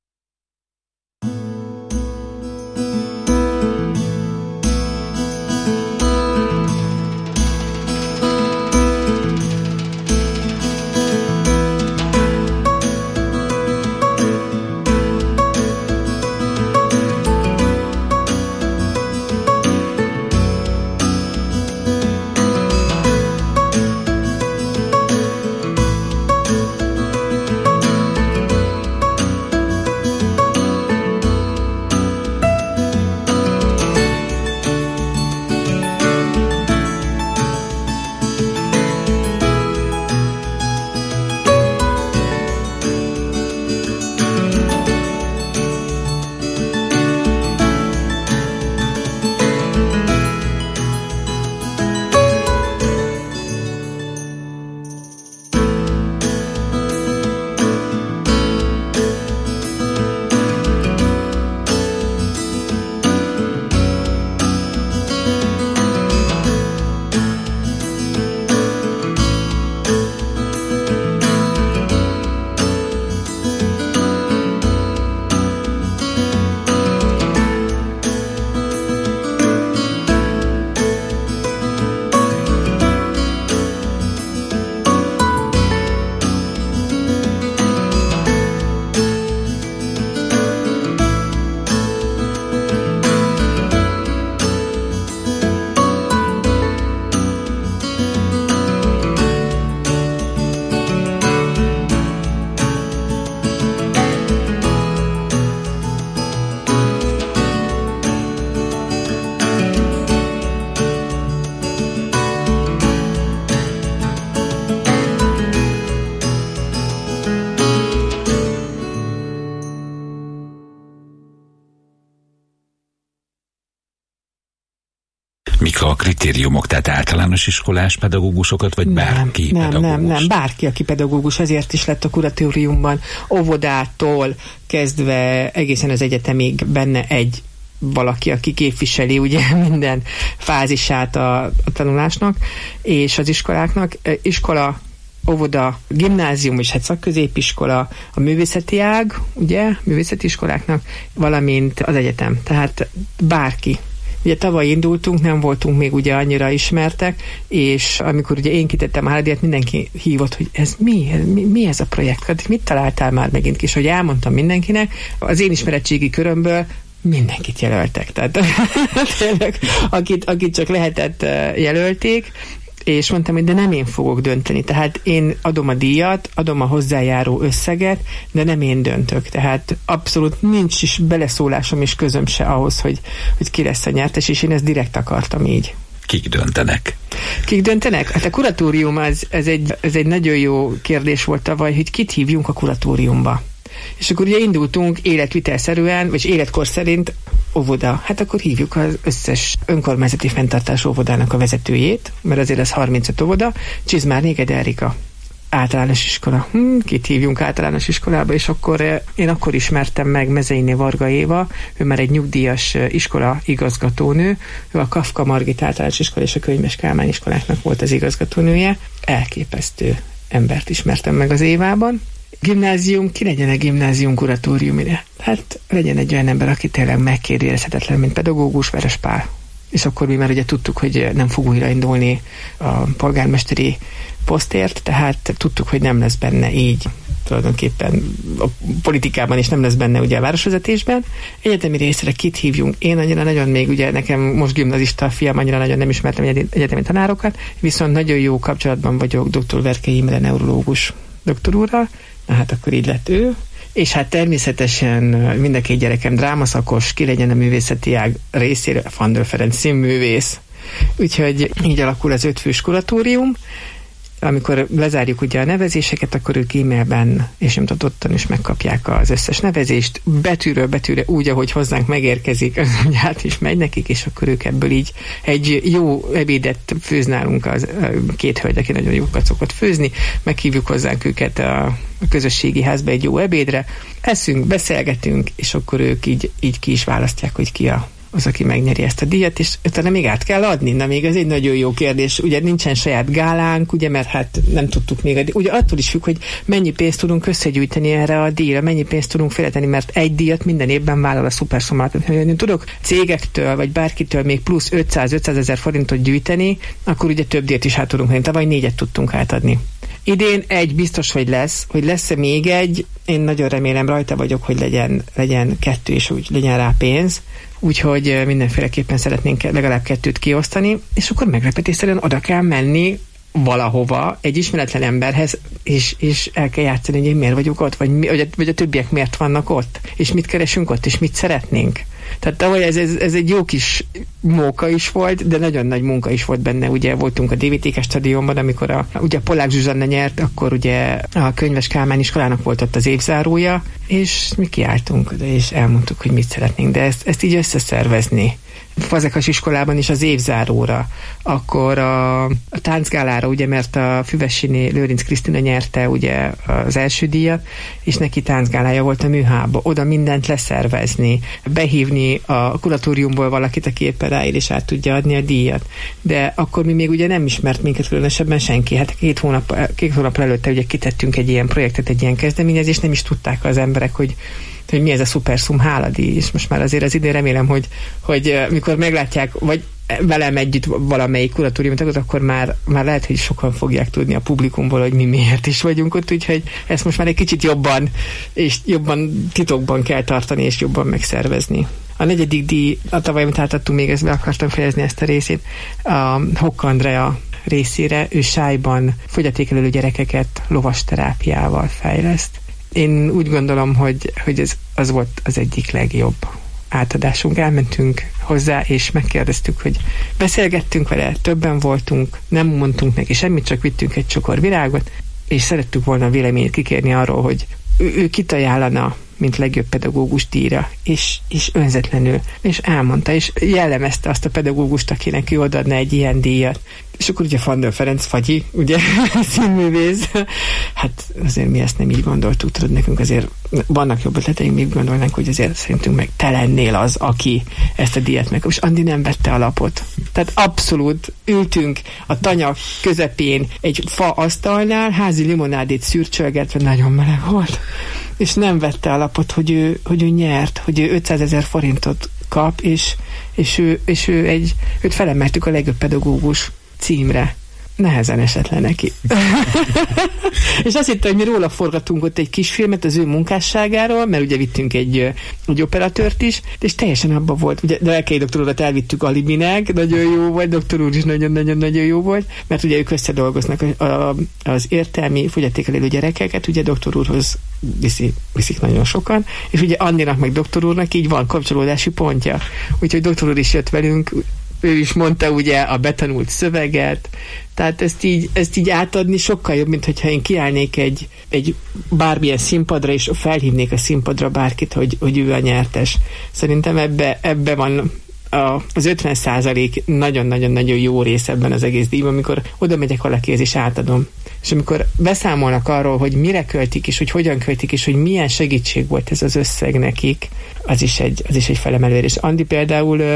Mik a kritériumok, tehát általános iskolás pedagógusokat, vagy bárki pedagógus? Nem, bárki, aki pedagógus, ezért is lett a kuratóriumban óvodától kezdve egészen az egyetemig benne egy valaki, aki képviseli ugye minden fázisát a tanulásnak és az iskoláknak. Iskola, óvoda, gimnázium és szakközépiskola, a művészeti ág, ugye, művészeti iskoláknak, valamint az egyetem. Tehát bárki. Ugye tavaly indultunk, nem voltunk még ugye annyira ismertek, és amikor ugye én kitettem a háladíjat, mindenki hívott, hogy ez mi ez a projekt? Mit találtál már megint? És hogy elmondtam mindenkinek, az én ismeretségi körömből mindenkit jelöltek. Tehát tényleg, akit csak lehetett, jelölték, és mondtam, hogy de nem én fogok dönteni. Tehát én adom a díjat, adom a hozzájáró összeget, de nem én döntök. Tehát abszolút nincs is beleszólásom és közöm se ahhoz, hogy ki lesz a nyertes, és én ezt direkt akartam így. Kik döntenek? Kik döntenek? Hát a kuratórium ez egy nagyon jó kérdés volt tavaly, hogy kit hívjunk a kuratóriumba. És akkor ugye indultunk életvitelszerűen, vagy életkor szerint óvoda. Hát akkor hívjuk az összes önkormányzati fenntartású óvodának a vezetőjét, mert azért ez 35 óvoda. Csizmárné Gede Erika. Általános iskola. Kit hívjunk általános iskolába, és akkor én akkor ismertem meg Mezeiné Varga Éva, ő már egy nyugdíjas iskola igazgatónő, ő a Kafka Margit általános iskola és a Könyves Kálmán iskoláknak volt az igazgatónője. Elképesztő embert ismertem meg az Évában. Gimnázium, ki legyen a gimnázium kuratóriumére? Hát legyen egy olyan ember, aki tényleg megkérdőjelezhetetlen, mint pedagógus, Veres Pál. És akkor mi már ugye tudtuk, hogy nem fog újraindulni a polgármesteri posztért, tehát tudtuk, hogy nem lesz benne így tulajdonképpen a politikában, és nem lesz benne ugye a városvezetésben. Egyetemi részre kit hívjunk? Én annyira nagyon még ugye nekem most gimnazista fiam, annyira nagyon nem ismertem egyetemi tanárokat, viszont nagyon jó kapcsolatban vagyok dr. Verkei Imre neurológus doktor úrral, na hát akkor így lett ő. És hát természetesen mind a két gyerekem drámaszakos, ki legyen a művészeti ág részéről, Fandor Ferenc színművész. Úgyhogy így alakul az 5 fős kuratórium. Amikor lezárjuk ugye a nevezéseket, akkor ők e-mailben és nyomtatottan is megkapják az összes nevezést, betűről betűre úgy, ahogy hozzánk megérkezik, az ugye át is megy nekik, és akkor ők ebből így egy jó ebédet főz nálunk, az 2 hölgy, aki nagyon jókat szokott főzni, meghívjuk hozzánk őket a közösségi házba egy jó ebédre, eszünk, beszélgetünk, és akkor ők így ki is választják, hogy ki az, aki megnyeri ezt a díjat, és utána még át kell adni. Na még ez egy nagyon jó kérdés. Ugye nincsen saját gálánk, ugye, mert hát nem tudtuk még. Ugye attól is függ, hogy mennyi pénzt tudunk összegyűjteni erre a díjra, mennyi pénzt tudunk félretenni, mert egy díjat minden évben vállal a Szuperszomát. Én tudok cégektől, vagy bárkitől még plusz 500 ezer forintot gyűjteni, akkor ugye több díjat is át tudunk venni. Tavaly 4-et tudtunk átadni. Idén egy biztos, hogy lesz-e még egy, én nagyon remélem, rajta vagyok, hogy legyen 2, és úgy legyen rá pénz, úgyhogy mindenféleképpen szeretnénk legalább 2-t kiosztani, és akkor meglepetésszerűen oda kell menni valahova egy ismeretlen emberhez, és el kell játszani, hogy én miért vagyok ott, vagy a többiek miért vannak ott, és mit keresünk ott, és mit szeretnénk. Tehát tavaly ez egy jó kis móka is volt, de nagyon nagy munka is volt benne. Ugye voltunk a DVTK stadionban, amikor ugye a Polák Zsuzsanna nyert, akkor ugye a Könyves Kálmán iskolának volt ott az évzárója, és mi kiálltunk oda, és elmondtuk, hogy mit szeretnénk, de ezt így összeszervezni. Fazekas iskolában is az évzáróra, akkor a táncgálára, ugye, mert a Füvessyné Lőrinc Krisztina nyerte ugye az első díjat, és neki táncgálája volt a műhába. Oda mindent leszervezni, behívni a kuratóriumból valakit, aki éppen ráér, és át tudja adni a díjat. De akkor mi még ugye nem ismert minket különösebben senki. Hát 2 hónap előtte ugye kitettünk egy ilyen projektet, egy ilyen kezdeményezést, nem is tudták az emberek, hogy mi ez a Szuperszum háladíj, és most már azért az idén remélem, hogy mikor meglátják, vagy velem együtt valamelyik kuratórium tagot, akkor már lehet, hogy sokan fogják tudni a publikumból, hogy mi miért is vagyunk ott, úgyhogy ezt most már egy kicsit jobban titokban kell tartani, és jobban megszervezni. A 4. díj, a tavaly, amit átadtunk, még ezt be akartam fejezni ezt a részét, a Hokk Andrea részére, ő Sájban fogyatékelő gyerekeket lovasterápiával fejleszt. Én úgy gondolom, hogy az volt az egyik legjobb átadásunk. Elmentünk hozzá, és megkérdeztük, hogy beszélgettünk vele, többen voltunk, nem mondtunk neki semmit, csak vittünk egy csokor virágot, és szerettük volna a véleményét kikérni arról, hogy ő kit ajánlana, mint legjobb pedagógus díjra, és önzetlenül, és elmondta, és jellemezte azt a pedagógust, akinek ő odaadna egy ilyen díjat. És akkor ugye Fandor Ferenc Fagyi, ugye, színművész, hát azért mi ezt nem így gondoltuk, tudod, nekünk azért vannak jobb ötleteink, mi úgy gondolnánk, hogy azért szerintünk meg te lennél az, aki ezt a díjat meg. És Andi nem vette a lapot. Tehát abszolút ültünk a tanya közepén egy fa asztalnál, házi limonádét szürcsölgetve, nagyon meleg volt, és nem vette a lapot, hogy ő nyert, hogy ő 500 000 forintot kap, és őt felemeltük a legjobb pedagógus címre. Nehezen esett le neki. És azt hitte, hogy mi róla forgatunk ott egy kis filmet az ő munkásságáról, mert ugye vittünk egy operatőrt is, és teljesen abban volt. Ugye Delkei doktor urat elvittük alibinek, nagyon jó volt, doktor úr is nagyon-nagyon jó volt, mert ugye ők összedolgoznak az értelmi fogyatékkal élő gyerekeket, ugye doktor úrhoz viszik nagyon sokan, és ugye Andinak meg doktor úrnak így van kapcsolódási pontja. Úgyhogy doktor úr is jött velünk, ő is mondta ugye a betanult szöveget, tehát ezt így átadni sokkal jobb, mint hogyha én kiállnék egy bármilyen színpadra, és felhívnék a színpadra bárkit, hogy ő a nyertes. Szerintem ebbe van az 50% nagyon-nagyon-nagyon jó rész ebben az egész díjban, amikor oda megyek valakihez, és átadom. És amikor beszámolnak arról, hogy mire költik, és hogy hogyan költik, és hogy milyen segítség volt ez az összeg nekik, az is egy felemelő. És Andi például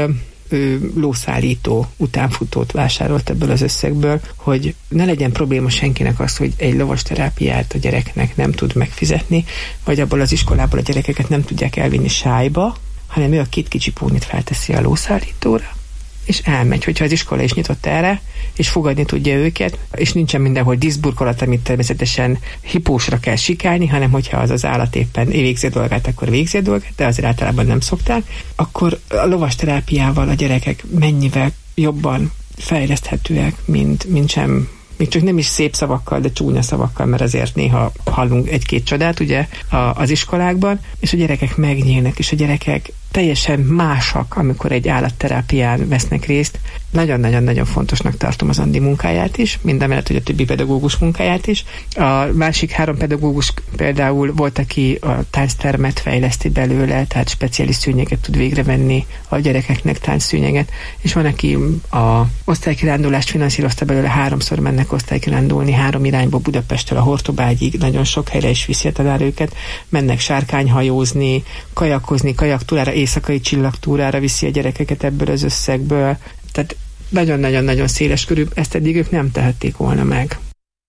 lószállító utánfutót vásárolt ebből az összegből, hogy ne legyen probléma senkinek az, hogy egy lovasterápiát a gyereknek nem tud megfizetni, vagy abból az iskolából a gyerekeket nem tudják elvinni sájba, hanem ő a 2 kicsi pónit felteszi a lószállítóra, és elmegy, hogyha az iskola is nyitott erre, és fogadni tudja őket, és nincsen mindenhol diszburkolat, amit természetesen hipósra kell sikálni, hanem hogyha az állat éppen végzi a dolgát, akkor végzi a dolgát, de azért általában nem szokták, akkor a lovasterápiával a gyerekek mennyivel jobban fejleszthetőek, mint sem, még csak nem is szép szavakkal, de csúnya szavakkal, mert azért néha hallunk 1-2 csodát, ugye, az iskolákban, és a gyerekek megnyílnak, és a gyerekek teljesen másak, amikor egy állatterápián vesznek részt. Nagyon-nagyon-nagyon fontosnak tartom az Andi munkáját is, mindamellett, hogy a többi pedagógus munkáját is. A másik 3 pedagógus például volt, aki a tánctermet fejleszti belőle, tehát speciális szőnyeget tud végrevenni a gyerekeknek, táncszőnyeget, és van, aki a osztálykirándulást finanszírozta belőle, 3-szor mennek osztálykirándulni, 3 irányba Budapesttől a Hortobágyig, nagyon sok helyre is viszi a tanár őket, mennek sárkányhajózni, kajakozni, kajaktúrára, éjszakai csillagtúrára viszi a gyerekeket ebből az összegből. Tehát nagyon-nagyon-nagyon széles körű, ezt eddig ők nem tehették volna meg.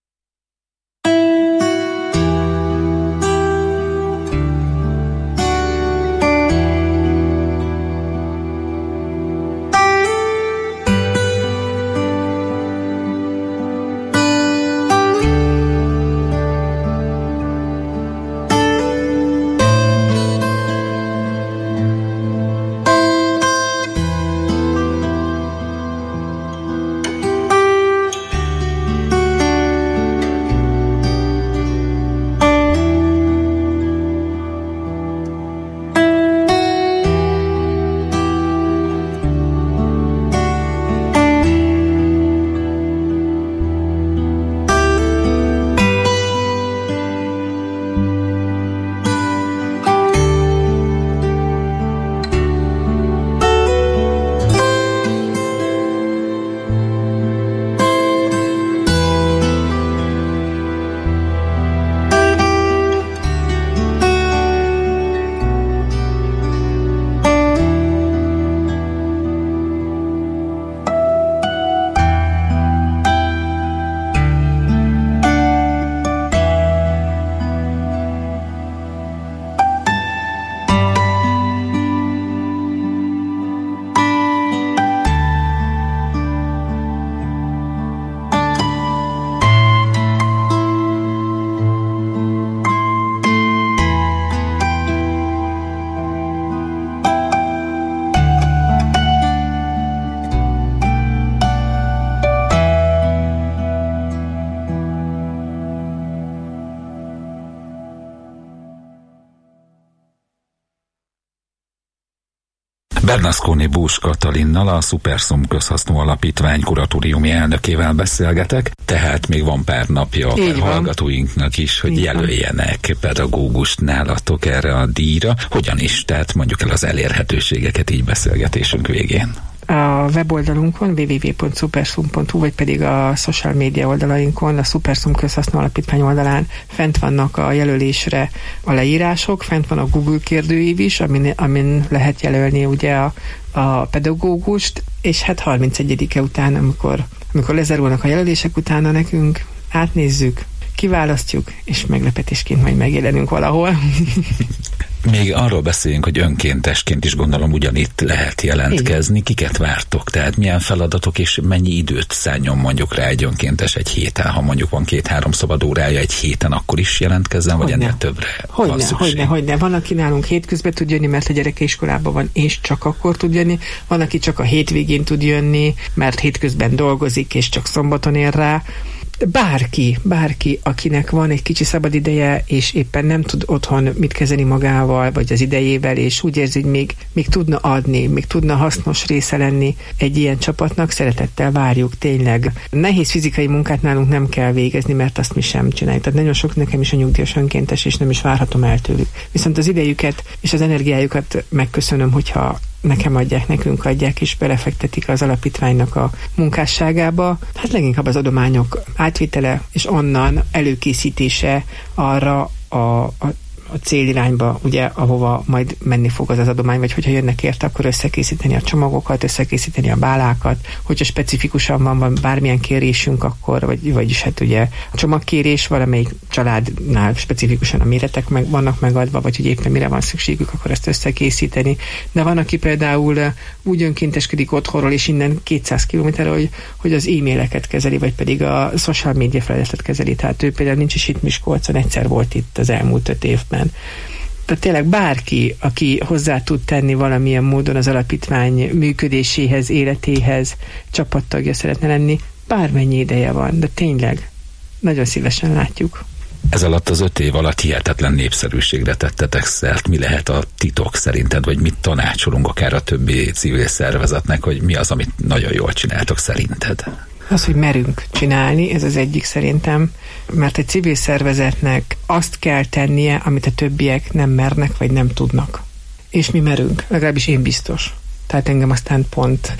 Bernasconi Bús Katalinnal, a Superszum Közhasznú Alapítvány kuratóriumi elnökével beszélgetek, tehát még van pár napja a hallgatóinknak is, hogy jelöljenek pedagógust nálatok erre a díjra. Hogyan is? Tehát mondjuk el az elérhetőségeket így beszélgetésünk végén. A weboldalunkon www.supersum.hu, vagy pedig a social media oldalainkon, a Superszum Közhasznú Alapítvány oldalán fent vannak a jelölésre a leírások, fent van a Google kérdőív is, amin lehet jelölni ugye a pedagógust, és hát 31-e után, amikor lezárulnak a jelölések, utána nekünk átnézzük, kiválasztjuk, és meglepetésként majd megjelenünk valahol. Még arról beszéljünk, hogy önkéntesként is gondolom ugyanitt lehet jelentkezni. Igen. Kiket vártok? Tehát milyen feladatok és mennyi időt szálljon mondjuk rá egy önkéntes egy héten? Ha mondjuk van 2-3 szabad órája egy héten, akkor is jelentkezzen, vagy ennél többre van szükség? Hogyne. Van, aki nálunk hétközben tud jönni, mert a gyereke iskolában van, és csak akkor tud jönni. Van, aki csak a hétvégén tud jönni, mert hétközben dolgozik, és csak szombaton ér rá. Bárki, akinek van egy kicsi szabad ideje, és éppen nem tud otthon mit kezdeni magával, vagy az idejével, és úgy érzi, hogy még tudna adni, még tudna hasznos része lenni egy ilyen csapatnak, szeretettel várjuk, tényleg. Nehéz fizikai munkát nálunk nem kell végezni, mert azt mi sem csináljuk. Tehát nagyon sok nekem is a nyugdíjas önkéntes, és nem is várhatom el tőlük. Viszont az idejüket és az energiájukat megköszönöm, hogyha nekem adják, nekünk adják, és belefektetik az alapítványnak a munkásságába. Hát leginkább az adományok átvitele, és onnan előkészítése arra a a célirányba, ugye, ahova majd menni fog az adomány, vagy hogyha jönnek érte, akkor összekészíteni a csomagokat, összekészíteni a bálákat, hogyha specifikusan van bármilyen kérésünk, akkor, vagyis hát ugye a csomagkérés, valamelyik családnál specifikusan a méretek vannak megadva, vagy hogy éppen mire van szükségük, akkor ezt összekészíteni. De van, aki például úgy önkénteskedik otthonról, és innen 200 kilométerre, hogy az e-maileket kezeli, vagy pedig a social media felületet kezeli. Tehát ő például nincs is itt Miskolcon, egyszer volt itt az elmúlt 5 évben. Tehát tényleg bárki, aki hozzá tud tenni valamilyen módon az alapítvány működéséhez, életéhez, csapattagja szeretne lenni, bármennyi ideje van, de tényleg nagyon szívesen látjuk. Ez alatt az 5 év alatt hihetetlen népszerűségre tettetek szert. Mi lehet a titok szerinted, vagy mit tanácsolunk akár a többi civil szervezetnek, hogy mi az, amit nagyon jól csináltok szerinted? Az, hogy merünk csinálni, ez az egyik szerintem, mert egy civil szervezetnek azt kell tennie, amit a többiek nem mernek, vagy nem tudnak. És mi merünk, legalábbis én biztos. Tehát engem aztán pont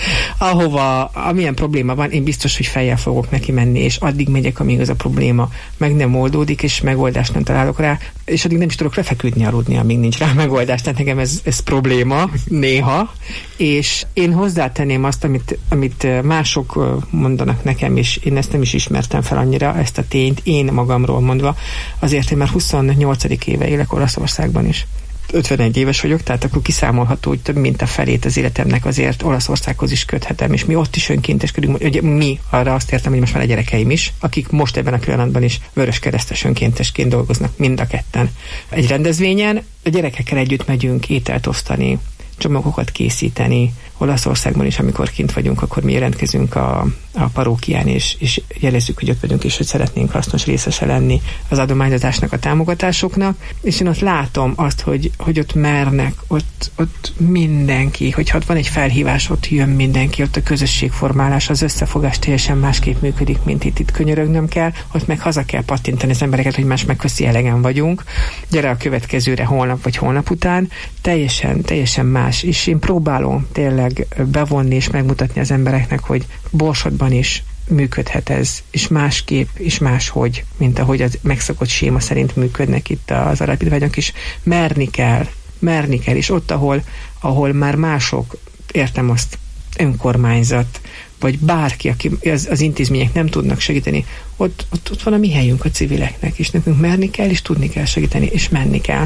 amilyen probléma van, én biztos, hogy fejjel fogok neki menni, és addig megyek, amíg az a probléma meg nem oldódik, és megoldást nem találok rá, és addig nem is tudok lefeküdni, aludni, amíg nincs rá megoldás. Tehát nekem ez probléma néha, és én hozzátenném azt, amit mások mondanak nekem, és én ezt nem is ismertem fel annyira, ezt a tényt, én magamról mondva, azért én már 28. éve élek Olaszországban is. 51 éves vagyok, tehát akkor kiszámolható, hogy több mint a felét az életemnek azért Olaszországhoz is köthetem, és mi ott is önkénteskedünk, ugye mi, arra azt értem, hogy most már a gyerekeim is, akik most ebben a pillanatban is vöröskeresztes önkéntesként dolgoznak, mind a ketten. Egy rendezvényen a gyerekekkel együtt megyünk ételt osztani, csomagokat készíteni. Olaszországban is, amikor kint vagyunk, akkor mi jelentkezünk a parókián, és jelezzük, hogy ott vagyunk, és hogy szeretnénk hasznos részese lenni az adományozásnak, a támogatásoknak, és én ott látom azt, hogy ott mernek, ott mindenki, hogyha ott van egy felhívás, ott jön mindenki, ott a közösségformálás, az összefogás teljesen másképp működik, mint itt könyörögnöm kell, ott meg haza kell pattintani az embereket, hogy más megköszi, elegen vagyunk, gyere a következőre holnap vagy holnap után, teljesen más, és én próbálom tényleg bevonni és megmutatni az embereknek, hogy Borsodban is működhet ez, és másképp, és máshogy, mint ahogy az megszokott séma szerint működnek itt az alapítványok is. Merni kell, és ott, ahol már mások, értem azt, önkormányzat, vagy bárki, aki az intézmények nem tudnak segíteni, ott van a mi helyünk a civileknek, és nekünk merni kell, és tudni kell segíteni, és menni kell,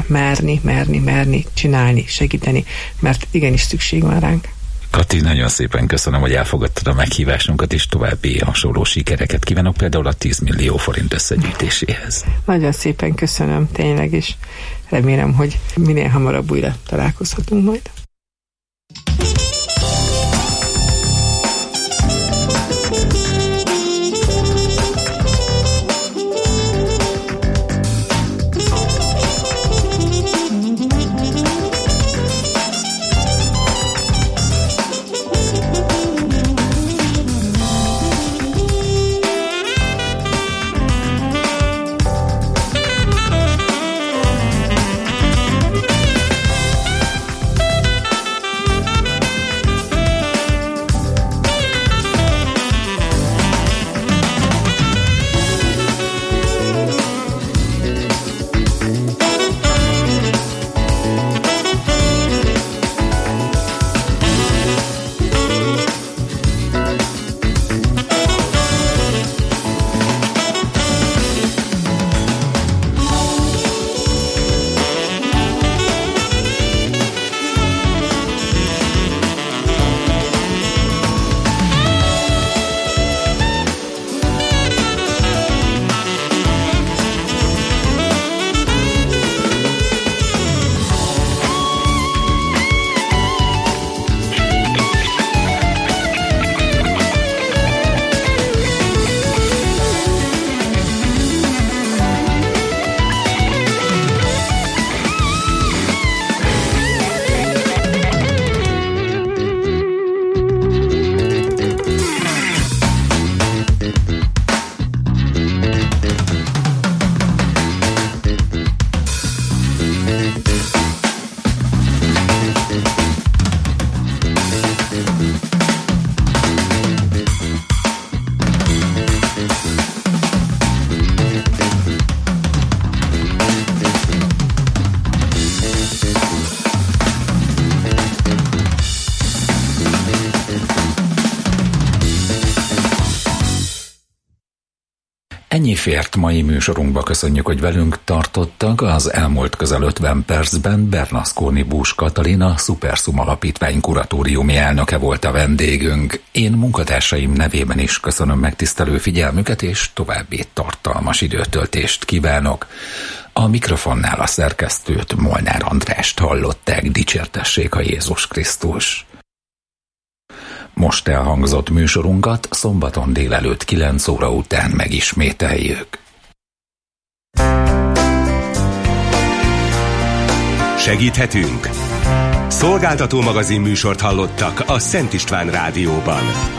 merni, csinálni, segíteni, mert igenis szükség van ránk. Kati, nagyon szépen köszönöm, hogy elfogadtad a meghívásunkat, és további hasonló sikereket kívánok, például a 10 millió forint összegyűjtéséhez. Nagyon szépen köszönöm, tényleg, és remélem, hogy minél hamarabb újra találkozhatunk majd. fért mai műsorunkba. Köszönjük, hogy velünk tartottak. Az elmúlt közel 50 percben Bernasconi Bús Katalin, a Szuperszum Alapítvány kuratóriumi elnöke volt a vendégünk. Én munkatársaim nevében is köszönöm megtisztelő figyelmüket, és további tartalmas időtöltést kívánok. A mikrofonnál a szerkesztőt, Molnár Andrást hallották. Dicsértessék a Jézus Krisztus! Most elhangzott műsorunkat szombaton délelőtt 9 óra után megismételjük. Segíthetünk? Szolgáltató magazin műsort hallottak a Szent István Rádióban.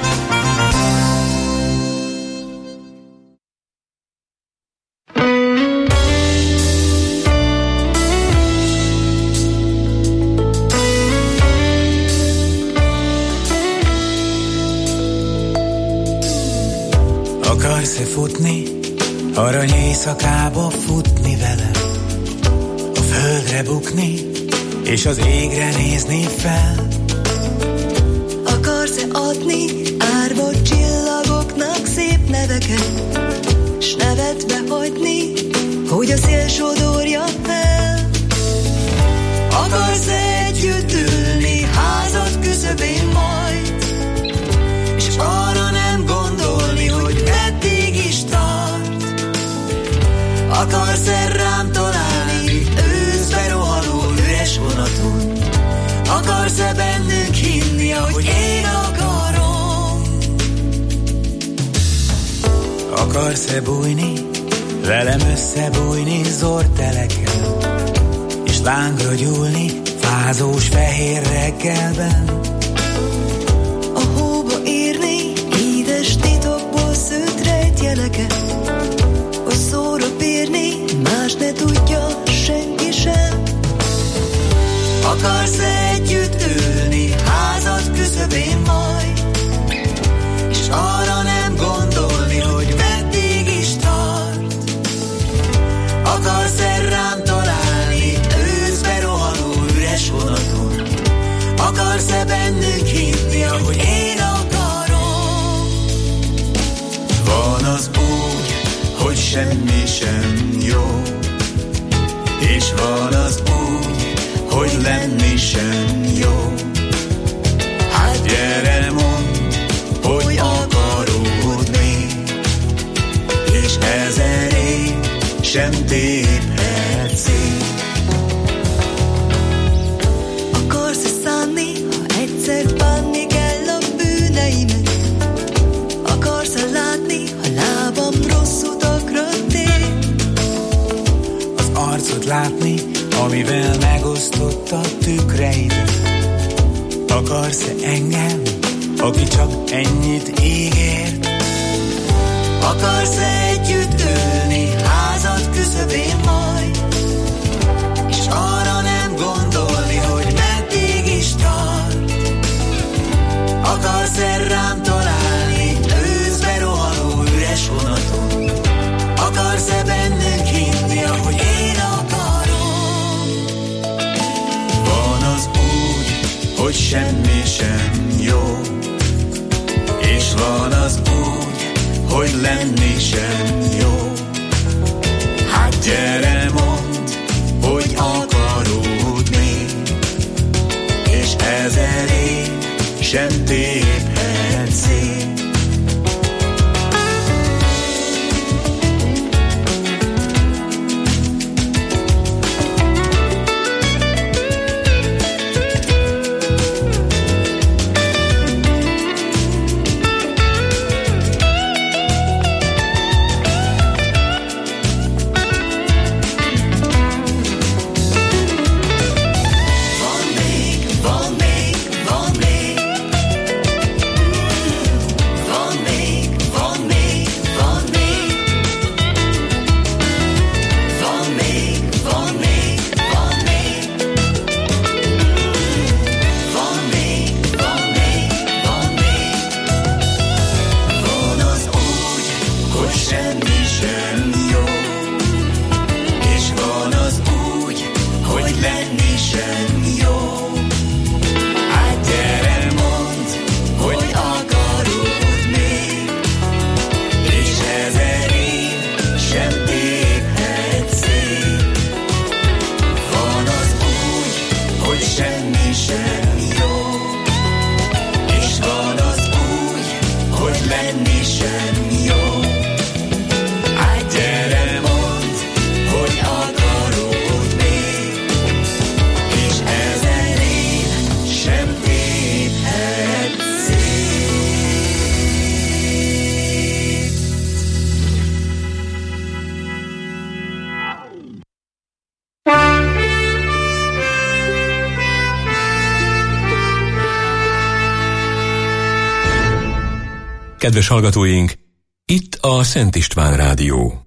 Akarsz-e futni, arany éjszakába futni velem, a földre bukni, és az égre nézni fel? Akarsz-e adni árva csillagoknak szép neveket, s nevetbe hagyni, hogy a szél sodorja fel? Akarsz-e együtt ülni házad küszöbén majd, és arra nem gondolni, hogy meddig is tart? Akarsz-e rám találni őszbe rohanó üres vonaton? Akarsz-e bennünk hinni, ahogy én akarom? Akarsz-e bújni, velem összebújni zorteleken, és lángra gyúlni fázós fehér reggelben? A hóba írni édes titokból szőtt rejtjeleket, hogy szóra bírni más ne tudja senki sem. Akarsz-e együtt ülni házad küszöbén majd, és arra nem gondolni, hogy meddig is tart? Akarsz-e rám találni őszbe rohanó üres vonaton? Akarsz-e bennünk hinni, ahogy én akarom? Van az úgy, hogy semmi sem jó, és van az úgy, hogy lenni sem jó. Hát gyere, mondd, hogy akarod még, és ezer év sem téphet szét. Akarsz-e szánni, ha egyszer bánni kell a bűneimet? Akarsz-e látni, ha lábam rossz utakra tér? Az arcot látni, amivel megosztotta tükreidet. Akarsz-e engem, aki csak ennyit ígért? Akarsz-e együtt ülni házad küszöbén majd, és arra nem gondolni, hogy meddig is tart? Akarsz-e rám találni őszbe rohanó üres vonaton? Akarsz-e bennünk hinni, ahogy én akarom? Van az úgy, hogy semmi sem jó, és van az úgy, hogy lenni sem jó. Hát gyere, mondd, hogy akarod még, és ezer év sem téphet szét. Kedves hallgatóink, itt a Szent István Rádió.